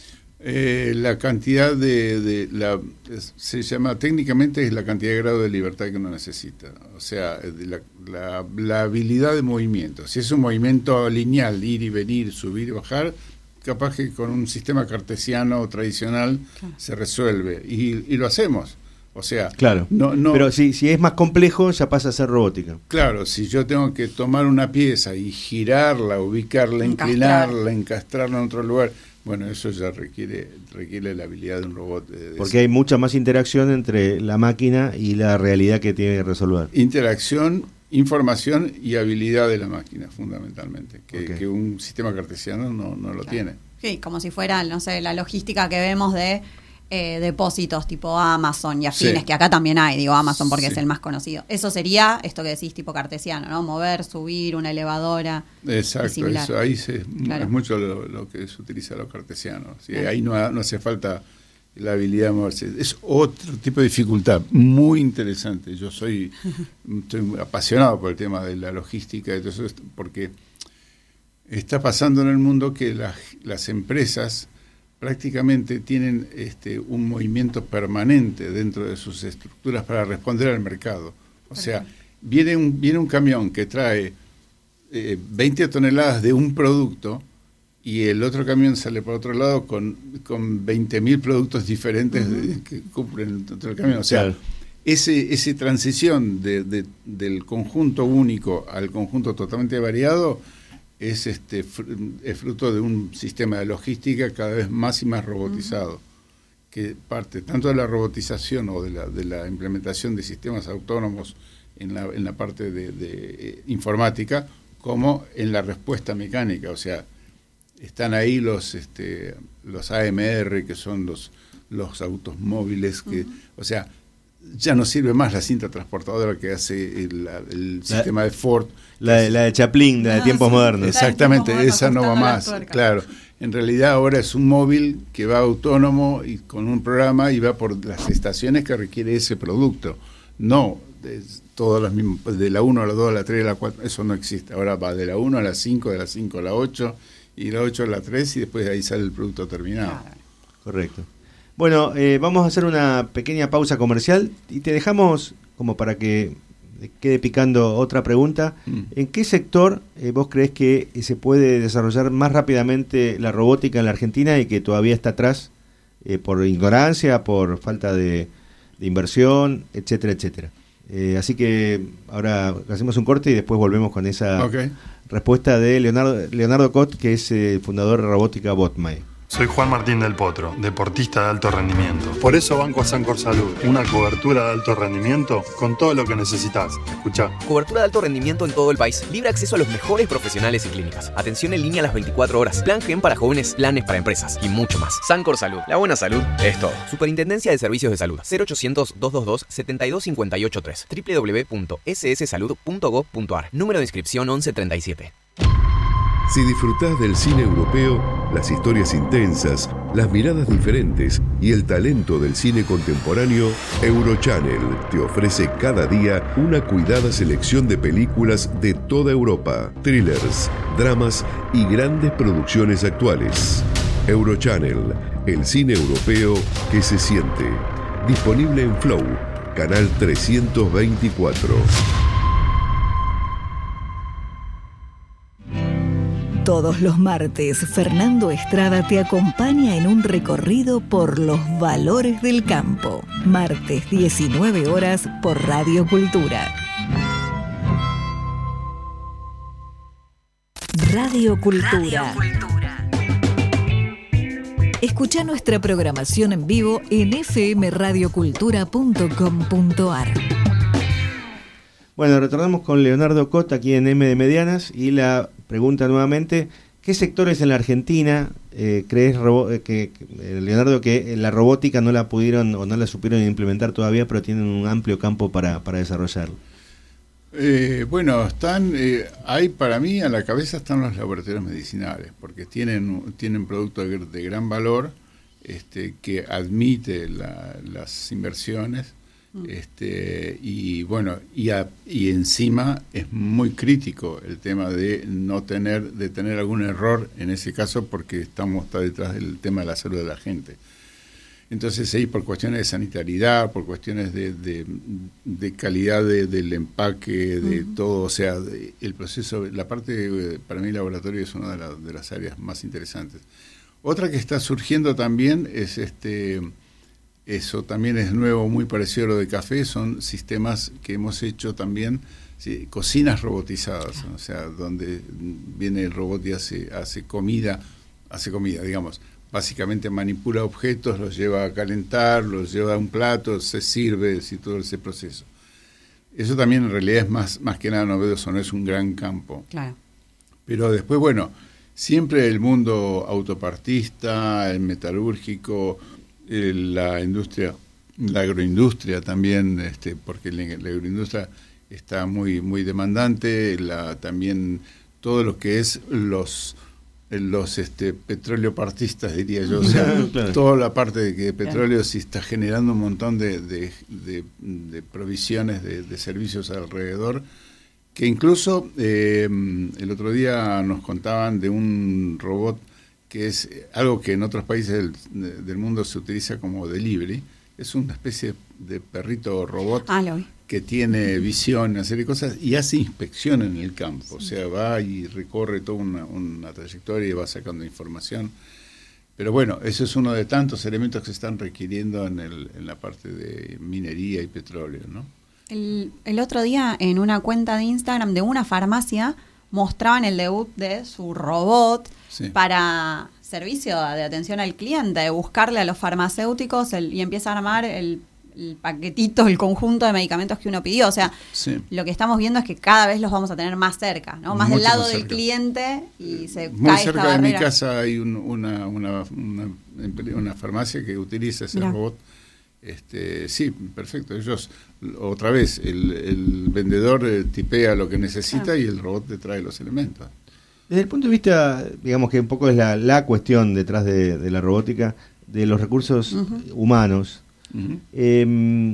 Eh, la cantidad de, de la es, se llama técnicamente es la cantidad de grado de libertad que uno necesita, o sea, de la, la, la habilidad de movimiento. Si es un movimiento lineal, ir y venir, subir y bajar, capaz que con un sistema cartesiano tradicional claro. se resuelve y, y lo hacemos. O sea, claro. no, no, pero si, si es más complejo ya pasa a ser robótica. Claro, si yo tengo que tomar una pieza y girarla, ubicarla, Encastrar. inclinarla, encastrarla en otro lugar. Bueno, eso ya requiere requiere la habilidad de un robot. De, de Porque hay mucha más interacción entre la máquina y la realidad que tiene que resolver. Interacción, información y habilidad de la máquina, fundamentalmente, que, okay. que un sistema cartesiano no, no lo claro. tiene. Sí, como si fuera, no sé, la logística que vemos de eh, depósitos tipo Amazon y afines, sí. que acá también hay, digo Amazon porque sí. es el más conocido. Eso sería esto que decís tipo cartesiano, ¿no? Mover, subir una elevadora. Exacto, eso ahí se, claro. es mucho lo, lo que se utiliza lo cartesiano. ¿Sí? Claro. Ahí no, no hace falta la habilidad de moverse. Es otro tipo de dificultad muy interesante. Yo soy estoy apasionado por el tema de la logística y todo eso, porque está pasando en el mundo que las, las empresas prácticamente tienen este, un movimiento permanente dentro de sus estructuras para responder al mercado. O sea, viene un, viene un camión que trae eh, veinte toneladas de un producto y el otro camión sale por otro lado con, con veinte mil productos diferentes uh-huh. de, que cumplen el camión. O sea, claro. ese, ese transición de, de, del conjunto único al conjunto totalmente variado es este es fruto de un sistema de logística cada vez más y más robotizado, uh-huh. que parte tanto de la robotización o de la de la implementación de sistemas autónomos en la en la parte de, de eh, informática como en la respuesta mecánica. O sea, están ahí los este los A M R, que son los los autos móviles que, uh-huh. o sea, ya no sirve más la cinta transportadora que hace el, el sistema la, de Ford. La de, la de Chaplin, la de ah, tiempos sí, modernos. Exactamente, tiempos esa no va más. Claro, en realidad ahora es un móvil que va autónomo y con un programa y va por las estaciones que requiere ese producto. No, es, todas las mismas, de la uno a la dos, a la tres, a la cuatro, eso no existe. Ahora va de la uno a la cinco, de la cinco a la ocho y de la ocho a la tres y después de ahí sale el producto terminado. Claro. Correcto. Bueno, eh, vamos a hacer una pequeña pausa comercial y te dejamos como para que quede picando otra pregunta. Mm. ¿En qué sector eh, vos crees que se puede desarrollar más rápidamente la robótica en la Argentina y que todavía está atrás eh, por ignorancia, por falta de, de inversión, etcétera, etcétera? Eh, así que ahora hacemos un corte y después volvemos con esa okay. respuesta de Leonardo, Leonardo Cot, que es eh, fundador de Robótica Botmai. Soy Juan Martín del Potro, deportista de alto rendimiento. Por eso banco a Sancor Salud, una cobertura de alto rendimiento con todo lo que necesitas. Escuchá. Cobertura de alto rendimiento en todo el país. Libre acceso a los mejores profesionales y clínicas. Atención en línea a las veinticuatro horas. Plan Gen para jóvenes, planes para empresas y mucho más. Sancor Salud. La buena salud es todo. Superintendencia de Servicios de Salud. cero ochocientos, doscientos veintidós, setenta y dos cincuenta y ocho tres. doble u doble u doble u punto ese ese salud punto gob punto a r. Número de inscripción once treinta y siete. Si disfrutás del cine europeo, las historias intensas, las miradas diferentes y el talento del cine contemporáneo, Eurochannel te ofrece cada día una cuidada selección de películas de toda Europa, thrillers, dramas y grandes producciones actuales. Eurochannel, el cine europeo que se siente. Disponible en Flow, canal trescientos veinticuatro. Todos los martes, Fernando Estrada te acompaña en un recorrido por los valores del campo. Martes, diecinueve horas, por Radio Cultura. Radio Cultura. Radio Cultura. Escucha nuestra programación en vivo en efe eme radio cultura punto com punto a erre. Bueno, retornamos con Leonardo Cota aquí en M de Medianas y la pregunta nuevamente, ¿qué sectores en la Argentina eh, crees, robo- eh, que, que, Leonardo, que la robótica no la pudieron o no la supieron implementar todavía, pero tienen un amplio campo para, para desarrollarlo? Eh, bueno, están, eh, hay para mí a la cabeza están los laboratorios medicinales, porque tienen, tienen productos de, de gran valor, este, que admite la, las inversiones. Este, y bueno, y, a, y encima es muy crítico el tema de no tener, de tener algún error en ese caso, porque estamos está detrás del tema de la salud de la gente. Entonces ahí por cuestiones de sanitariedad, por cuestiones de, de, de calidad de, del empaque, de uh-huh. todo, o sea, de, el proceso, la parte, para mí el laboratorio es una de, la, de las áreas más interesantes. Otra que está surgiendo también es este... Eso también es nuevo, muy parecido a lo de café, son sistemas que hemos hecho también, sí, cocinas robotizadas, o sea, donde viene el robot y hace, hace comida, hace comida, digamos, básicamente manipula objetos, los lleva a calentar, los lleva a un plato, se sirve, sí, todo ese proceso. Eso también en realidad es más, más que nada novedoso, no es un gran campo. Claro. Pero después, bueno, siempre el mundo autopartista, el metalúrgico, la industria, la agroindustria también, este, porque la, la agroindustria está muy muy demandante, la, también todo lo que es los los este petroleopartistas, diría yo, o sea, claro. Toda la parte de que petróleo sí está generando un montón de, de, de, de provisiones de, de servicios alrededor, que incluso eh, el otro día nos contaban de un robot que es algo que en otros países del, del mundo se utiliza como delivery. Es una especie de perrito robot ah, que tiene visión, una serie de cosas, y hace inspección en el campo. Sí. O sea, va y recorre toda una, una trayectoria y va sacando información. Pero bueno, eso es uno de tantos elementos que se están requiriendo en, el, en la parte de minería y petróleo, ¿no? El, el otro día, en una cuenta de Instagram de una farmacia, mostraban el debut de su robot sí. para servicio de atención al cliente, de buscarle a los farmacéuticos el, y empieza a armar el, el paquetito, el conjunto de medicamentos que uno pidió. O sea, sí. lo que estamos viendo es que cada vez los vamos a tener más cerca, ¿no? Más Mucho del lado más del cliente y se Muy cae cerca esta de barrera. Mi casa hay un, una, una, una, una farmacia que utiliza ese Mirá. robot. Este, sí, perfecto. Ellos, otra vez, el, el vendedor eh, tipea lo que necesita ah. y el robot te trae los elementos. Desde el punto de vista, digamos que un poco es la, la cuestión detrás de, de la robótica, de los recursos uh-huh. humanos. Uh-huh. Eh,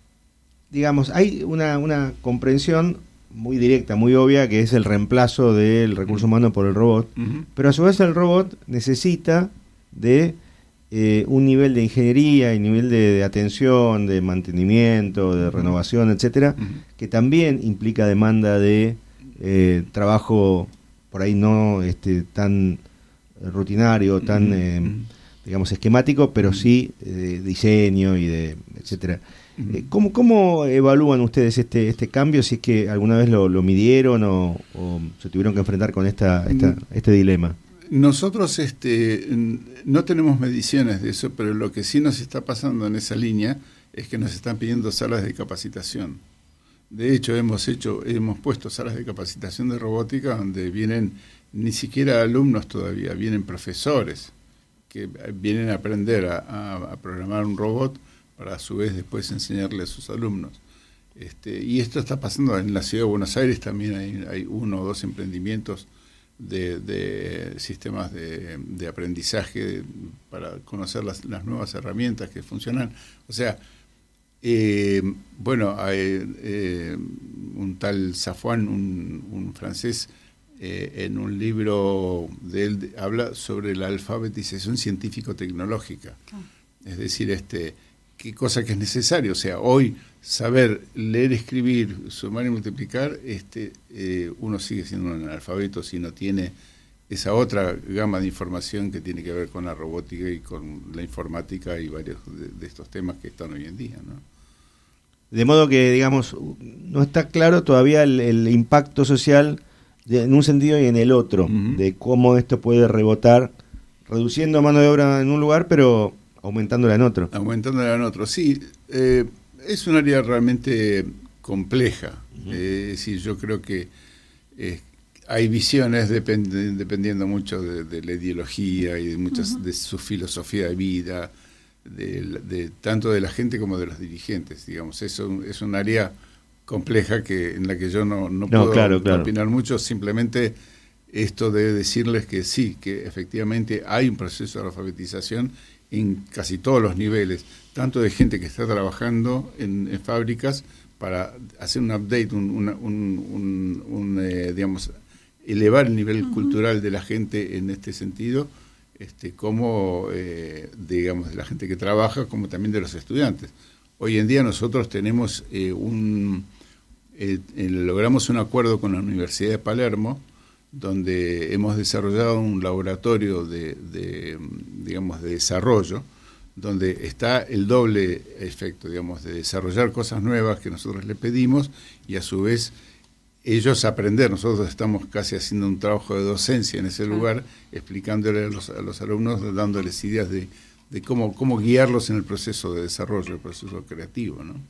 digamos, hay una, una comprensión muy directa, muy obvia, que es el reemplazo del recurso humano por el robot, uh-huh. pero a su vez el robot necesita de Eh, un nivel de ingeniería y nivel de, de atención, de mantenimiento, de renovación, etcétera, uh-huh. que también implica demanda de eh, trabajo por ahí no este, tan rutinario, tan uh-huh. eh, digamos esquemático, pero sí eh, de diseño y de etcétera. Uh-huh. Eh, ¿cómo, ¿Cómo evalúan ustedes este este cambio? Si es que alguna vez lo, lo midieron o, o se tuvieron que enfrentar con esta, esta uh-huh. este dilema. Nosotros este, no tenemos mediciones de eso, pero lo que sí nos está pasando en esa línea es que nos están pidiendo salas de capacitación. De hecho, hemos hecho, hemos puesto salas de capacitación de robótica donde vienen ni siquiera alumnos todavía, vienen profesores que vienen a aprender a, a, a programar un robot para a su vez después enseñarle a sus alumnos. Este, y esto está pasando en la ciudad de Buenos Aires, también hay, hay uno o dos emprendimientos De, de sistemas de, de aprendizaje para conocer las, las nuevas herramientas que funcionan. O sea, eh, bueno, hay, eh, un tal Safwan, un, un francés, eh, en un libro de él de, habla sobre la alfabetización científico-tecnológica. Okay. Es decir, este, qué cosa que es necesario. O sea, hoy saber leer, escribir, sumar y multiplicar, este, eh, uno sigue siendo un analfabeto si no tiene esa otra gama de información que tiene que ver con la robótica y con la informática y varios de, de estos temas que están hoy en día, ¿no? De modo que, digamos, no está claro todavía el, el impacto social de, en un sentido y en el otro, uh-huh. de cómo esto puede rebotar reduciendo mano de obra en un lugar, pero aumentándola en otro. Aumentándola en otro, sí. Eh, es un área realmente compleja. Uh-huh. Eh, es decir, yo creo que eh, hay visiones depend, dependiendo mucho de, de la ideología y de muchas uh-huh. de su filosofía de vida, de, de tanto de la gente como de los dirigentes, digamos. Eso es un área compleja que en la que yo no, no, no puedo claro, claro. opinar mucho, simplemente esto de decirles que sí, que efectivamente hay un proceso de alfabetización en casi todos los niveles, tanto de gente que está trabajando en, en fábricas para hacer un update, un, una, un, un, un eh, digamos, elevar el nivel uh-huh. cultural de la gente en este sentido, este, como, eh, digamos, de la gente que trabaja, como también de los estudiantes. Hoy en día nosotros tenemos eh, un, eh, eh, logramos un acuerdo con la Universidad de Palermo, donde hemos desarrollado un laboratorio de, de, digamos, de desarrollo, donde está el doble efecto, digamos, de desarrollar cosas nuevas que nosotros le pedimos y a su vez ellos aprender. Nosotros estamos casi haciendo un trabajo de docencia en ese lugar, explicándole a los, a los alumnos, dándoles ideas de, de cómo, cómo guiarlos en el proceso de desarrollo, el proceso creativo, ¿no?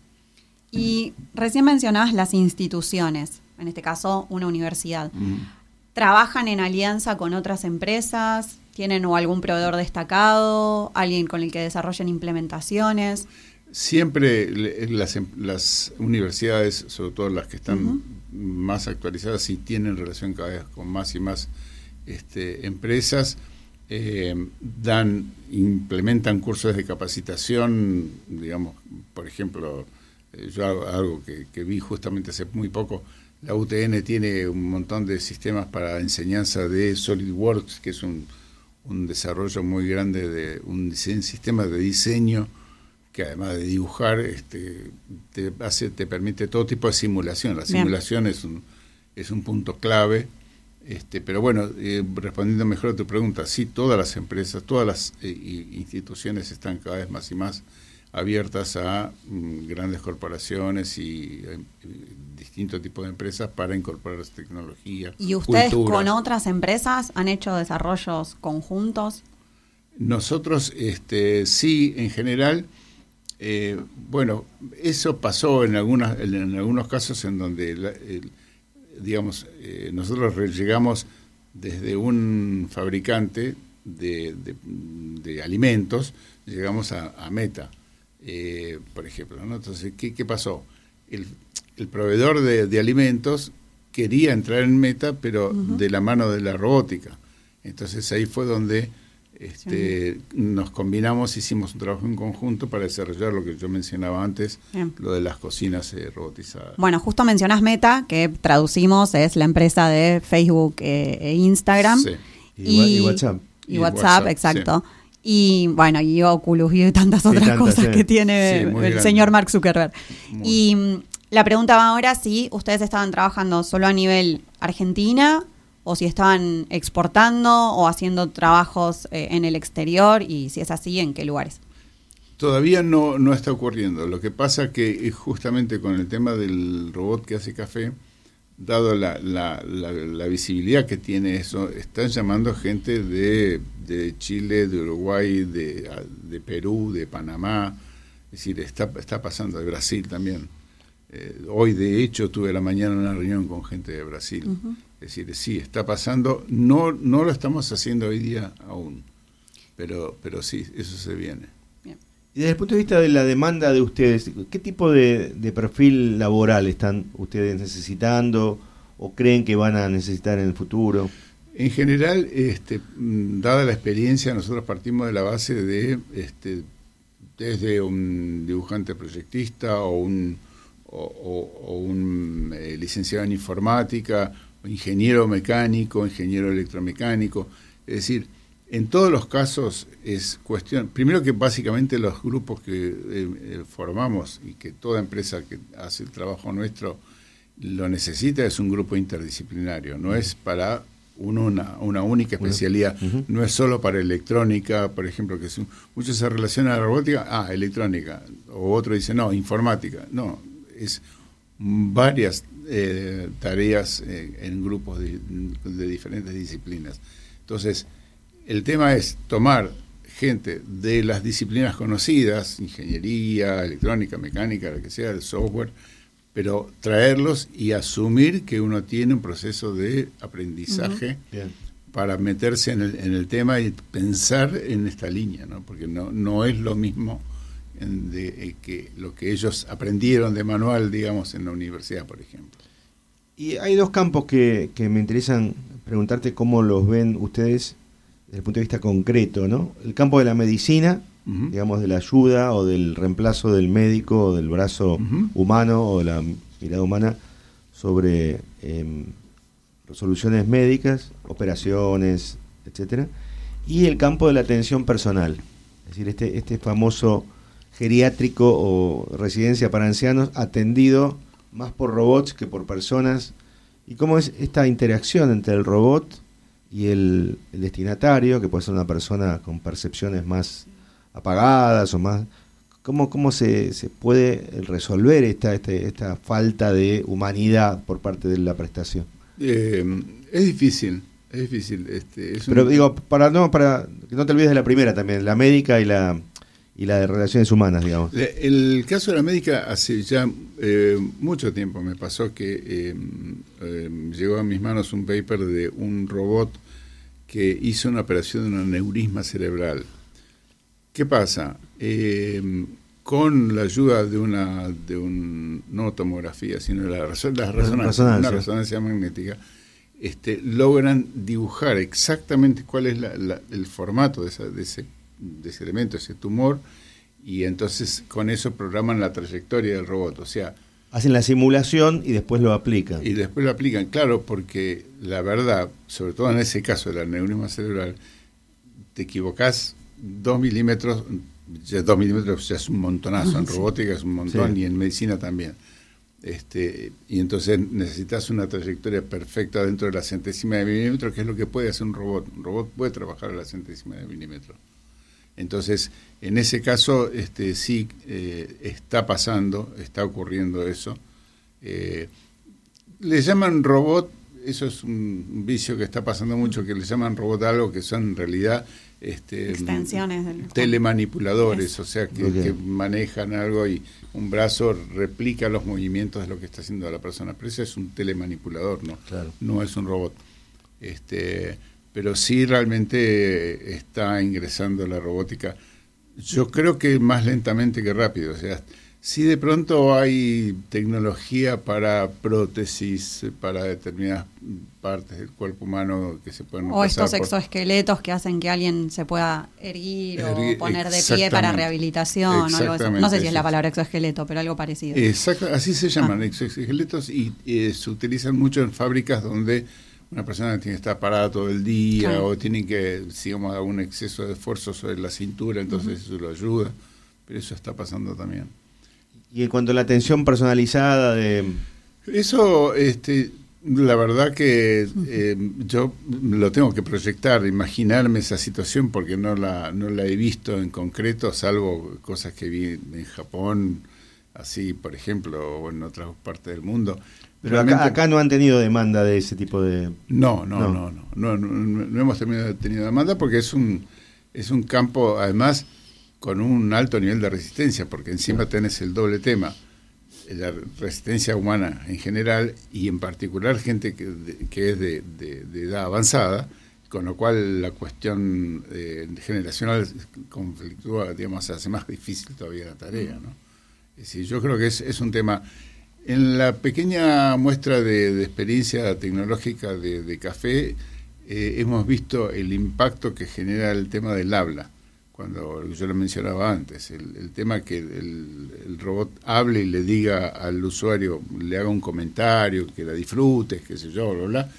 Y recién mencionabas las instituciones, en este caso una universidad. Mm. ¿Trabajan en alianza con otras empresas? ¿Tienen o algún proveedor destacado? ¿Alguien con el que desarrollen implementaciones? Siempre las, las universidades, sobre todo las que están uh-huh. más actualizadas, sí tienen relación cada vez con más y más este, empresas, eh, dan, implementan cursos de capacitación, digamos, por ejemplo, eh, yo hago algo que, que vi justamente hace muy poco. La U T N tiene un montón de sistemas para enseñanza de SolidWorks, que es un, un desarrollo muy grande de un, diseño, sistema de diseño que además de dibujar este, te hace, te permite todo tipo de simulación. La Bien. simulación es un, es un punto clave. Este, pero bueno, eh, respondiendo mejor a tu pregunta, sí, todas las empresas, todas las eh, instituciones están cada vez más y más abiertas a mm, grandes corporaciones y eh, distintos tipos de empresas para incorporar tecnología. ¿Y ustedes cultura. con otras empresas han hecho desarrollos conjuntos? Nosotros este, sí, en general, eh, bueno, eso pasó en, algunas, en, en algunos casos en donde, la, el, digamos, eh, nosotros llegamos desde un fabricante de, de, de alimentos, llegamos a, a Meta. Eh, por ejemplo, ¿no? Entonces, ¿qué, qué pasó? El, el proveedor de, de alimentos quería entrar en Meta, pero uh-huh. de la mano de la robótica. Entonces ahí fue donde este, sí. nos combinamos, hicimos un trabajo en conjunto para desarrollar lo que yo mencionaba antes, Bien. lo de las cocinas eh, robotizadas. Bueno, justo mencionás Meta, que traducimos es la empresa de Facebook eh, e Instagram. Sí. Y, y, y WhatsApp. Y, y WhatsApp, WhatsApp, exacto. Sí. Y bueno, y Oculus y tantas otras y tantas, cosas sí. que tiene sí, el grande. señor Mark Zuckerberg. Muy. Y la pregunta va ahora si ustedes estaban trabajando solo a nivel Argentina o si estaban exportando o haciendo trabajos eh, en el exterior, y si es así, ¿en qué lugares? Todavía no, no está ocurriendo. Lo que pasa que justamente con el tema del robot que hace café, dado la, la, la, la visibilidad que tiene eso, están llamando gente de, de Chile, de Uruguay, de, de Perú, de Panamá, es decir, está, está pasando de Brasil también. Eh, hoy, de hecho, tuve la mañana una reunión con gente de Brasil. Uh-huh. Es decir, sí, está pasando, no, no lo estamos haciendo hoy día aún, pero, pero sí, eso se viene. Y desde el punto de vista de la demanda de ustedes, ¿qué tipo de, de perfil laboral están ustedes necesitando o creen que van a necesitar en el futuro? En general, este, dada la experiencia, nosotros partimos de la base de este, desde un dibujante proyectista o un, o, o, o un eh, licenciado en informática, o ingeniero mecánico, ingeniero electromecánico, es decir, en todos los casos es cuestión, primero que básicamente los grupos que eh, eh, formamos y que toda empresa que hace el trabajo nuestro lo necesita, es un grupo interdisciplinario, no es para uno una, una única especialidad, uh-huh. no es solo para electrónica, por ejemplo, que es un, muchos se relacionan a la robótica, ah, electrónica, o otro dice, no, informática, no, es varias eh, tareas eh, en grupos de, de diferentes disciplinas. Entonces, el tema es tomar gente de las disciplinas conocidas, ingeniería, electrónica, mecánica, lo que sea, el software, pero traerlos y asumir que uno tiene un proceso de aprendizaje uh-huh. para meterse en el, en el tema y pensar en esta línea, ¿no? Porque no, no es lo mismo en de, eh, que lo que ellos aprendieron de manual, digamos, en la universidad, por ejemplo. Y hay dos campos que, que me interesan preguntarte cómo los ven ustedes desde el punto de vista concreto, ¿no? El campo de la medicina, uh-huh. digamos, de la ayuda o del reemplazo del médico o del brazo uh-huh. humano o de la mirada humana sobre eh, soluciones médicas, operaciones, etcétera. Y el campo de la atención personal, es decir, este, este famoso geriátrico o residencia para ancianos atendido más por robots que por personas. ¿Y cómo es esta interacción entre el robot y el, el destinatario, que puede ser una persona con percepciones más apagadas o más... ¿Cómo, cómo se, se puede resolver esta, este, esta falta de humanidad por parte de la prestación? Eh, es difícil, es difícil. Este, es Pero un... digo, para no para que no te olvides de la primera también, la médica y la y la de relaciones humanas, digamos. El caso de la médica, hace ya eh, mucho tiempo me pasó que eh, eh, llegó a mis manos un paper de un robot que hizo una operación de un aneurisma cerebral. ¿Qué pasa? Eh, con la ayuda de una, de un, no tomografía, sino la, la resonancia, resonancia. una resonancia magnética, este, logran dibujar exactamente cuál es la, la, el formato de, esa, de, ese, de ese elemento, ese tumor, y entonces con eso programan la trayectoria del robot. O sea, hacen la simulación y después lo aplican. Y después lo aplican, claro, porque la verdad, sobre todo en ese caso del aneurisma cerebral, te equivocás dos milímetros, ya dos milímetros ya es un montonazo, en robótica es un montón, sí. Y en medicina también. Este, y entonces necesitas una trayectoria perfecta dentro de la centésima de milímetro, que es lo que puede hacer un robot. Un robot puede trabajar a la centésima de milímetro. Entonces, en ese caso, este, sí eh, está pasando, está ocurriendo eso. Eh, le llaman robot, eso es un vicio que está pasando mucho, que le llaman robot a algo que son en realidad este, extensiones del... telemanipuladores, yes. O sea, que, okay. que manejan algo y un brazo replica los movimientos de lo que está haciendo la persona. Pero ese es un telemanipulador, ¿no? Claro. No es un robot. Este, pero sí realmente está ingresando la robótica. Yo creo que más lentamente que rápido. O sea, sí de pronto hay tecnología para prótesis, para determinadas partes del cuerpo humano que se pueden o estos por... exoesqueletos que hacen que alguien se pueda erguir Erguir, o poner de pie para rehabilitación o algo así. No sé si es la palabra exoesqueleto, pero algo parecido. Exacto, así se llaman, ah. exoesqueletos, y eh, se utilizan mucho en fábricas donde una persona tiene que estar parada todo el día, claro. O tiene que, digamos, algún exceso de esfuerzo sobre la cintura, entonces uh-huh. Eso lo ayuda, pero eso está pasando también. Y en cuanto a la atención personalizada de... Eso, este, la verdad que eh, yo lo tengo que proyectar, imaginarme esa situación, porque no la, no la he visto en concreto, salvo cosas que vi en Japón, así, por ejemplo, o en otras partes del mundo. Pero acá, acá no han tenido demanda de ese tipo de... No, no, no, no, no, no, no, no hemos tenido, tenido demanda porque es un, es un campo, además, con un alto nivel de resistencia, porque encima tenés el doble tema, la resistencia humana en general y en particular gente que, de, que es de, de, de edad avanzada, con lo cual la cuestión eh, generacional conflictúa, digamos, hace más difícil todavía la tarea, ¿no? Es decir, yo creo que es, es un tema... En la pequeña muestra de, de experiencia tecnológica de, de Café, eh, hemos visto el impacto que genera el tema del habla. Cuando yo lo mencionaba antes, el, el tema que el, el robot hable y le diga al usuario, le haga un comentario, que la disfrutes, qué sé yo, bla, bla,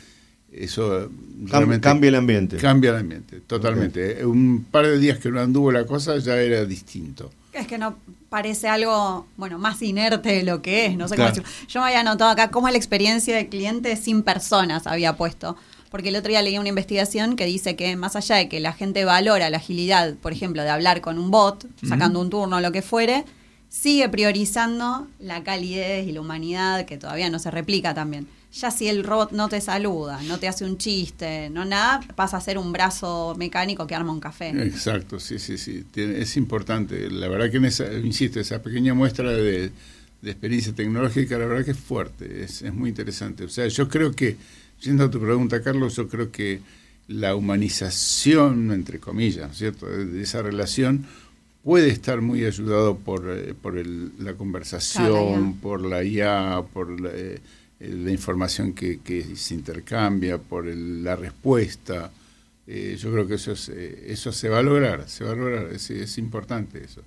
eso realmente cambia el ambiente. Cambia el ambiente, totalmente. Okay. Un par de días que no anduvo la cosa ya era distinto. Es que no parece algo, bueno, más inerte de lo que es, no sé claro. cómo decirlo. Yo me había notado acá cómo la experiencia de cliente sin personas había puesto. Porque el otro día leí una investigación que dice que más allá de que la gente valora la agilidad, por ejemplo, de hablar con un bot, uh-huh. sacando un turno o lo que fuere, sigue priorizando la calidez y la humanidad, que todavía no se replica también. ya si el robot no te saluda, no te hace un chiste, no nada, pasa a ser un brazo mecánico que arma un café. Exacto, sí, sí, sí. Tiene, es importante. La verdad que en esa, insisto, esa pequeña muestra de, de experiencia tecnológica, la verdad que es fuerte, es, es muy interesante. O sea, yo creo que, yendo a tu pregunta, Carlos, yo creo que la humanización, entre comillas, ¿cierto?, de, de esa relación puede estar muy ayudado por, eh, por el, la conversación, claro, por la I A, por la, eh, la información que, que se intercambia, por el, la respuesta. Eh, yo creo que eso es, eh, eso se va a lograr, se va a lograr, es, es importante eso.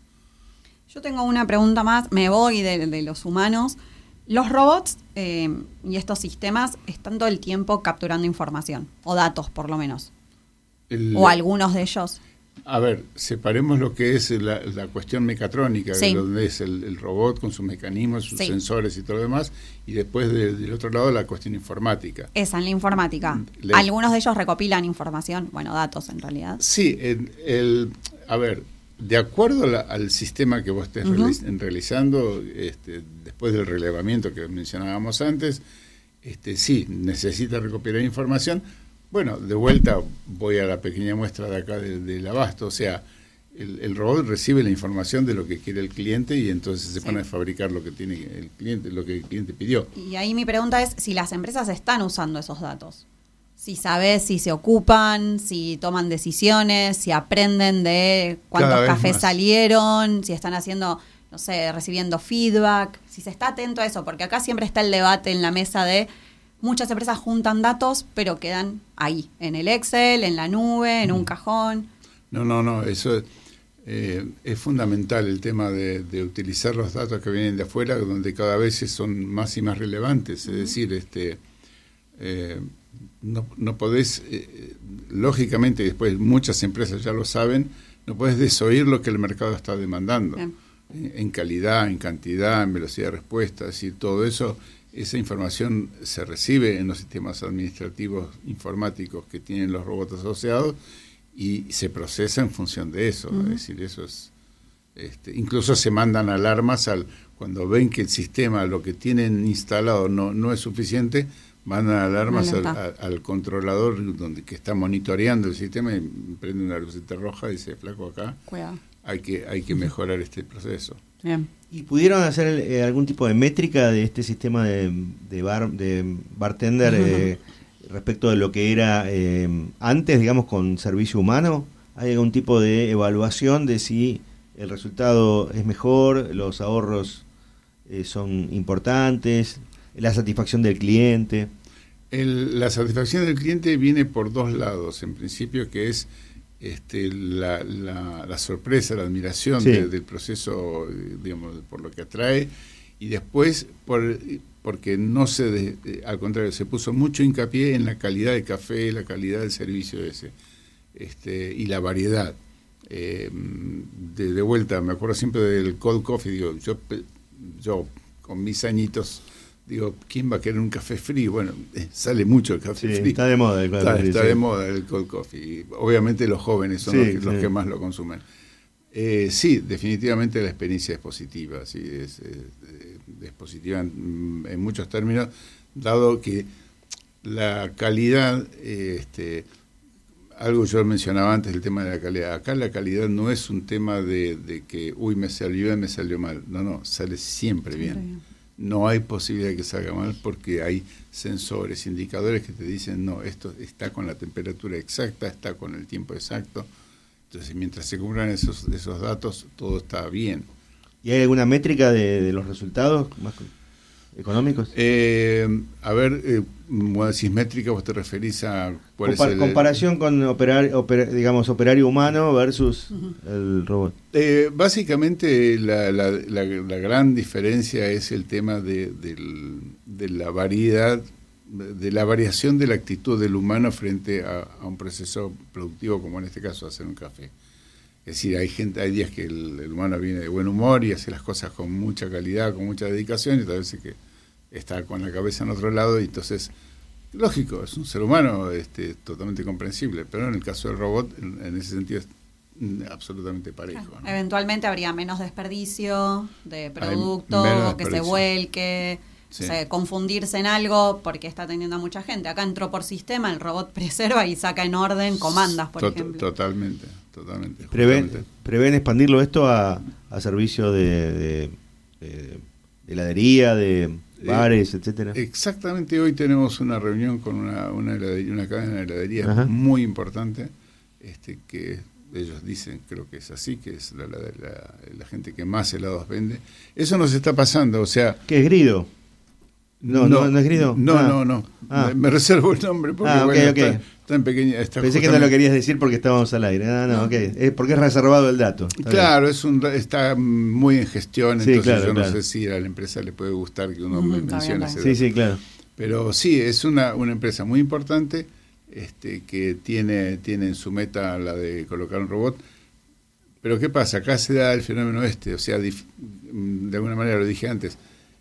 Yo tengo una pregunta más, me voy de, de los humanos. Los robots eh, y estos sistemas están todo el tiempo capturando información, o datos por lo menos, el, o algunos de ellos. A ver, separemos lo que es la, la cuestión mecatrónica, sí, de donde es el, el robot con sus mecanismos, sus sí. sensores y todo lo demás, y después de, del otro lado la cuestión informática. Esa, en la informática. Le, Algunos de ellos recopilan información, bueno, datos en realidad. Sí, el, el, a ver, de acuerdo a la, al sistema que vos estés uh-huh. realiz, realizando, este, después del relevamiento que mencionábamos antes, este, sí, necesita recopilar información. Bueno, de vuelta voy a la pequeña muestra de acá del, del abasto, o sea, el, el robot recibe la información de lo que quiere el cliente y entonces se sí. pone a fabricar lo que tiene el cliente, lo que el cliente pidió. Y ahí mi pregunta es si las empresas están usando esos datos. Si sabes si se ocupan, si toman decisiones, si aprenden de cuántos cafés más. salieron, si están haciendo, no sé, recibiendo feedback, si se está atento a eso, porque acá siempre está el debate en la mesa de muchas empresas juntan datos, pero quedan ahí, en el Excel, en la nube, en un cajón. No, no, no, eso es, eh, es fundamental el tema de, de utilizar los datos que vienen de afuera, donde cada vez son más y más relevantes. Uh-huh. Es decir, este, eh, no, no podés, eh, lógicamente, después muchas empresas ya lo saben, no podés desoír lo que el mercado está demandando. En, en calidad, en cantidad, en velocidad de respuesta, es decir, todo eso. Esa información se recibe en los sistemas administrativos informáticos que tienen los robots asociados y se procesa en función de eso. Uh-huh. Es decir, eso es, este, incluso se mandan alarmas al cuando ven que el sistema, lo que tienen instalado no, no es suficiente, mandan alarmas al, al, al controlador donde que está monitoreando el sistema y prende una lucita roja y dice, flaco, acá Cuidado. hay que hay que mejorar este proceso. Bien. ¿Y pudieron hacer eh, algún tipo de métrica de este sistema de, de, bar, de bartender eh, respecto de lo que era eh, antes, digamos, con servicio humano? ¿Hay algún tipo de evaluación de si el resultado es mejor, los ahorros eh, son importantes, la satisfacción del cliente? El, la satisfacción del cliente viene por dos lados, en principio, que es Este, la, la, la sorpresa, la admiración sí. de, del proceso, digamos, por lo que atrae, y después por, porque no se, de, al contrario, se puso mucho hincapié en la calidad del café, la calidad del servicio ese, este, y la variedad. Eh, de, de vuelta, me acuerdo siempre del cold coffee, digo, yo, yo con mis añitos, digo, ¿quién va a querer un café frío? Bueno, eh, sale mucho el café sí, frío. Está de moda el café está, frío. Está sí. de moda el cold coffee. Obviamente los jóvenes son sí, los, que, sí. los que más lo consumen. Eh, sí, definitivamente la experiencia es positiva. Sí, es, es, es positiva en, en muchos términos, dado que la calidad, eh, este, algo yo mencionaba antes, el tema de la calidad. Acá la calidad no es un tema de, de que, uy, me salió bien, me salió mal. No, no, sale siempre bien. Siempre bien. No hay posibilidad de que salga mal porque hay sensores, indicadores que te dicen, no, esto está con la temperatura exacta, está con el tiempo exacto. Entonces, mientras se cumplan esos, esos datos, todo está bien. ¿Y hay alguna métrica de, de los resultados más económicos? Eh, a ver, eh, cuando decís métrica, vos te referís a... ¿cuál Compar- es el, comparación con operar, oper, digamos, operario humano versus uh-huh. el robot. Eh, básicamente la, la, la, la gran diferencia es el tema de, de, de la variedad, de la variación de la actitud del humano frente a, a un proceso productivo como en este caso hacer un café. Es decir, hay gente, hay días que el, el humano viene de buen humor y hace las cosas con mucha calidad, con mucha dedicación, y otras veces que está con la cabeza en otro lado, y entonces, lógico, es un ser humano este, totalmente comprensible, pero en el caso del robot, en, en ese sentido es absolutamente parejo. Claro. ¿no? Eventualmente habría menos desperdicio de producto, menos que desperdicio. se vuelque, Sí. O sea, confundirse en algo porque está atendiendo a mucha gente. Acá entró por sistema, el robot preserva y saca en orden comandas, por Tot- ejemplo. Totalmente, totalmente. Prevén, justamente. prevén expandirlo esto a, a servicio de, de, de- de heladería, de bares, Eh, etcétera. Exactamente, hoy tenemos una reunión con una, una, heladería- una cadena de heladería Ajá. muy importante, este, que ellos dicen, creo que es así, que es la, la, la- la gente que más helados vende. Eso nos está pasando, o sea... ¿Qué es Grido? No, no, no es Grido. No, Ah. no, no. Ah. Me, me reservo el nombre porque Ah, ok, bueno, ok. Está, está en pequeña... Está Pensé que no lo querías decir porque estábamos al aire. Ah, no, ok. Es porque es reservado el dato. Está Claro, es un, está muy en gestión, Sí, entonces claro, yo no claro. sé si a la empresa le puede gustar que uno Mm, me está mencione bien, ese bien. Sí, dato. sí, claro. Pero sí, es una, una empresa muy importante este, que tiene, tiene en su meta la de colocar un robot. Pero ¿qué pasa? Acá se da el fenómeno este, o sea, dif- de alguna manera lo dije antes,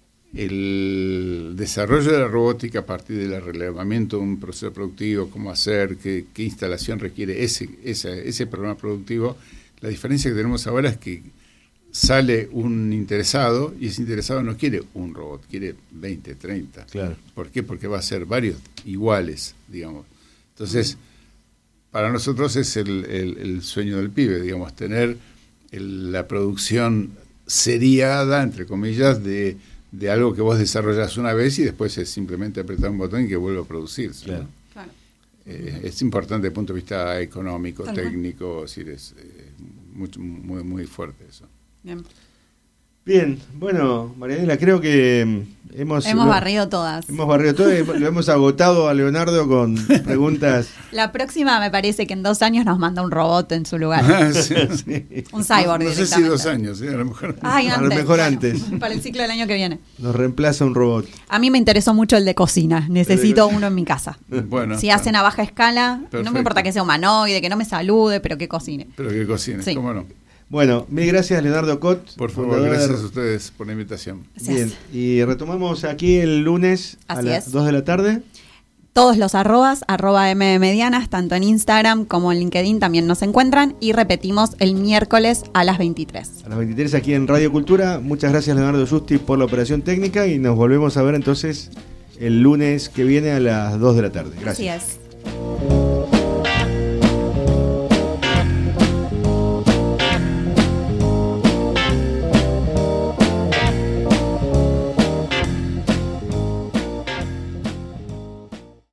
el desarrollo de la robótica a partir del relevamiento de un proceso productivo, cómo hacer, qué, qué instalación requiere ese, ese, ese programa productivo. La diferencia que tenemos ahora es que sale un interesado y ese interesado no quiere un robot, quiere veinte, treinta. Claro. ¿Por qué? Porque va a ser varios iguales, digamos. Entonces, para nosotros es el, el, el sueño del pibe, digamos, tener el, la producción seriada, entre comillas, de, de algo que vos desarrollas una vez y después es simplemente apretar un botón y que vuelva a producirse. Claro. ¿no? Claro. Eh, es importante desde el punto de vista económico, Tal cual. técnico, es decir, es eh, mucho, muy, muy fuerte eso. Bien. Bien, bueno, Marianela, creo que mm, hemos... Hemos lo- barrido todas. Hemos barrido todo y lo hemos agotado a Leonardo con preguntas. La próxima me parece que en dos años nos manda un robot en su lugar. Sí. Sí. Un cyborg No, no sé si directamente. dos años, ¿eh? A lo mejor. Ay, A lo antes. mejor bueno, antes. Para el ciclo del año que viene. Nos reemplaza un robot. A mí me interesó mucho el de cocina. Necesito uno en mi casa. Bueno, Si hacen a baja escala, no Perfecto. me importa que sea humanoide, que no me salude, pero que cocine. pero que cocine, Sí. ¿cómo no? Bueno, mil gracias, Leonardo Cot. Por favor, fundador. gracias a ustedes por la invitación. Gracias. Bien, y retomamos aquí el lunes a Así las es. dos de la tarde. Todos los arrobas, arroba M de Medianas, tanto en Instagram como en LinkedIn también nos encuentran. Y repetimos el miércoles a las veintitrés. A las veintitrés aquí en Radio Cultura. Muchas gracias, Leonardo Justi, por la operación técnica y nos volvemos a ver entonces el lunes que viene a las dos de la tarde. Gracias. Así es.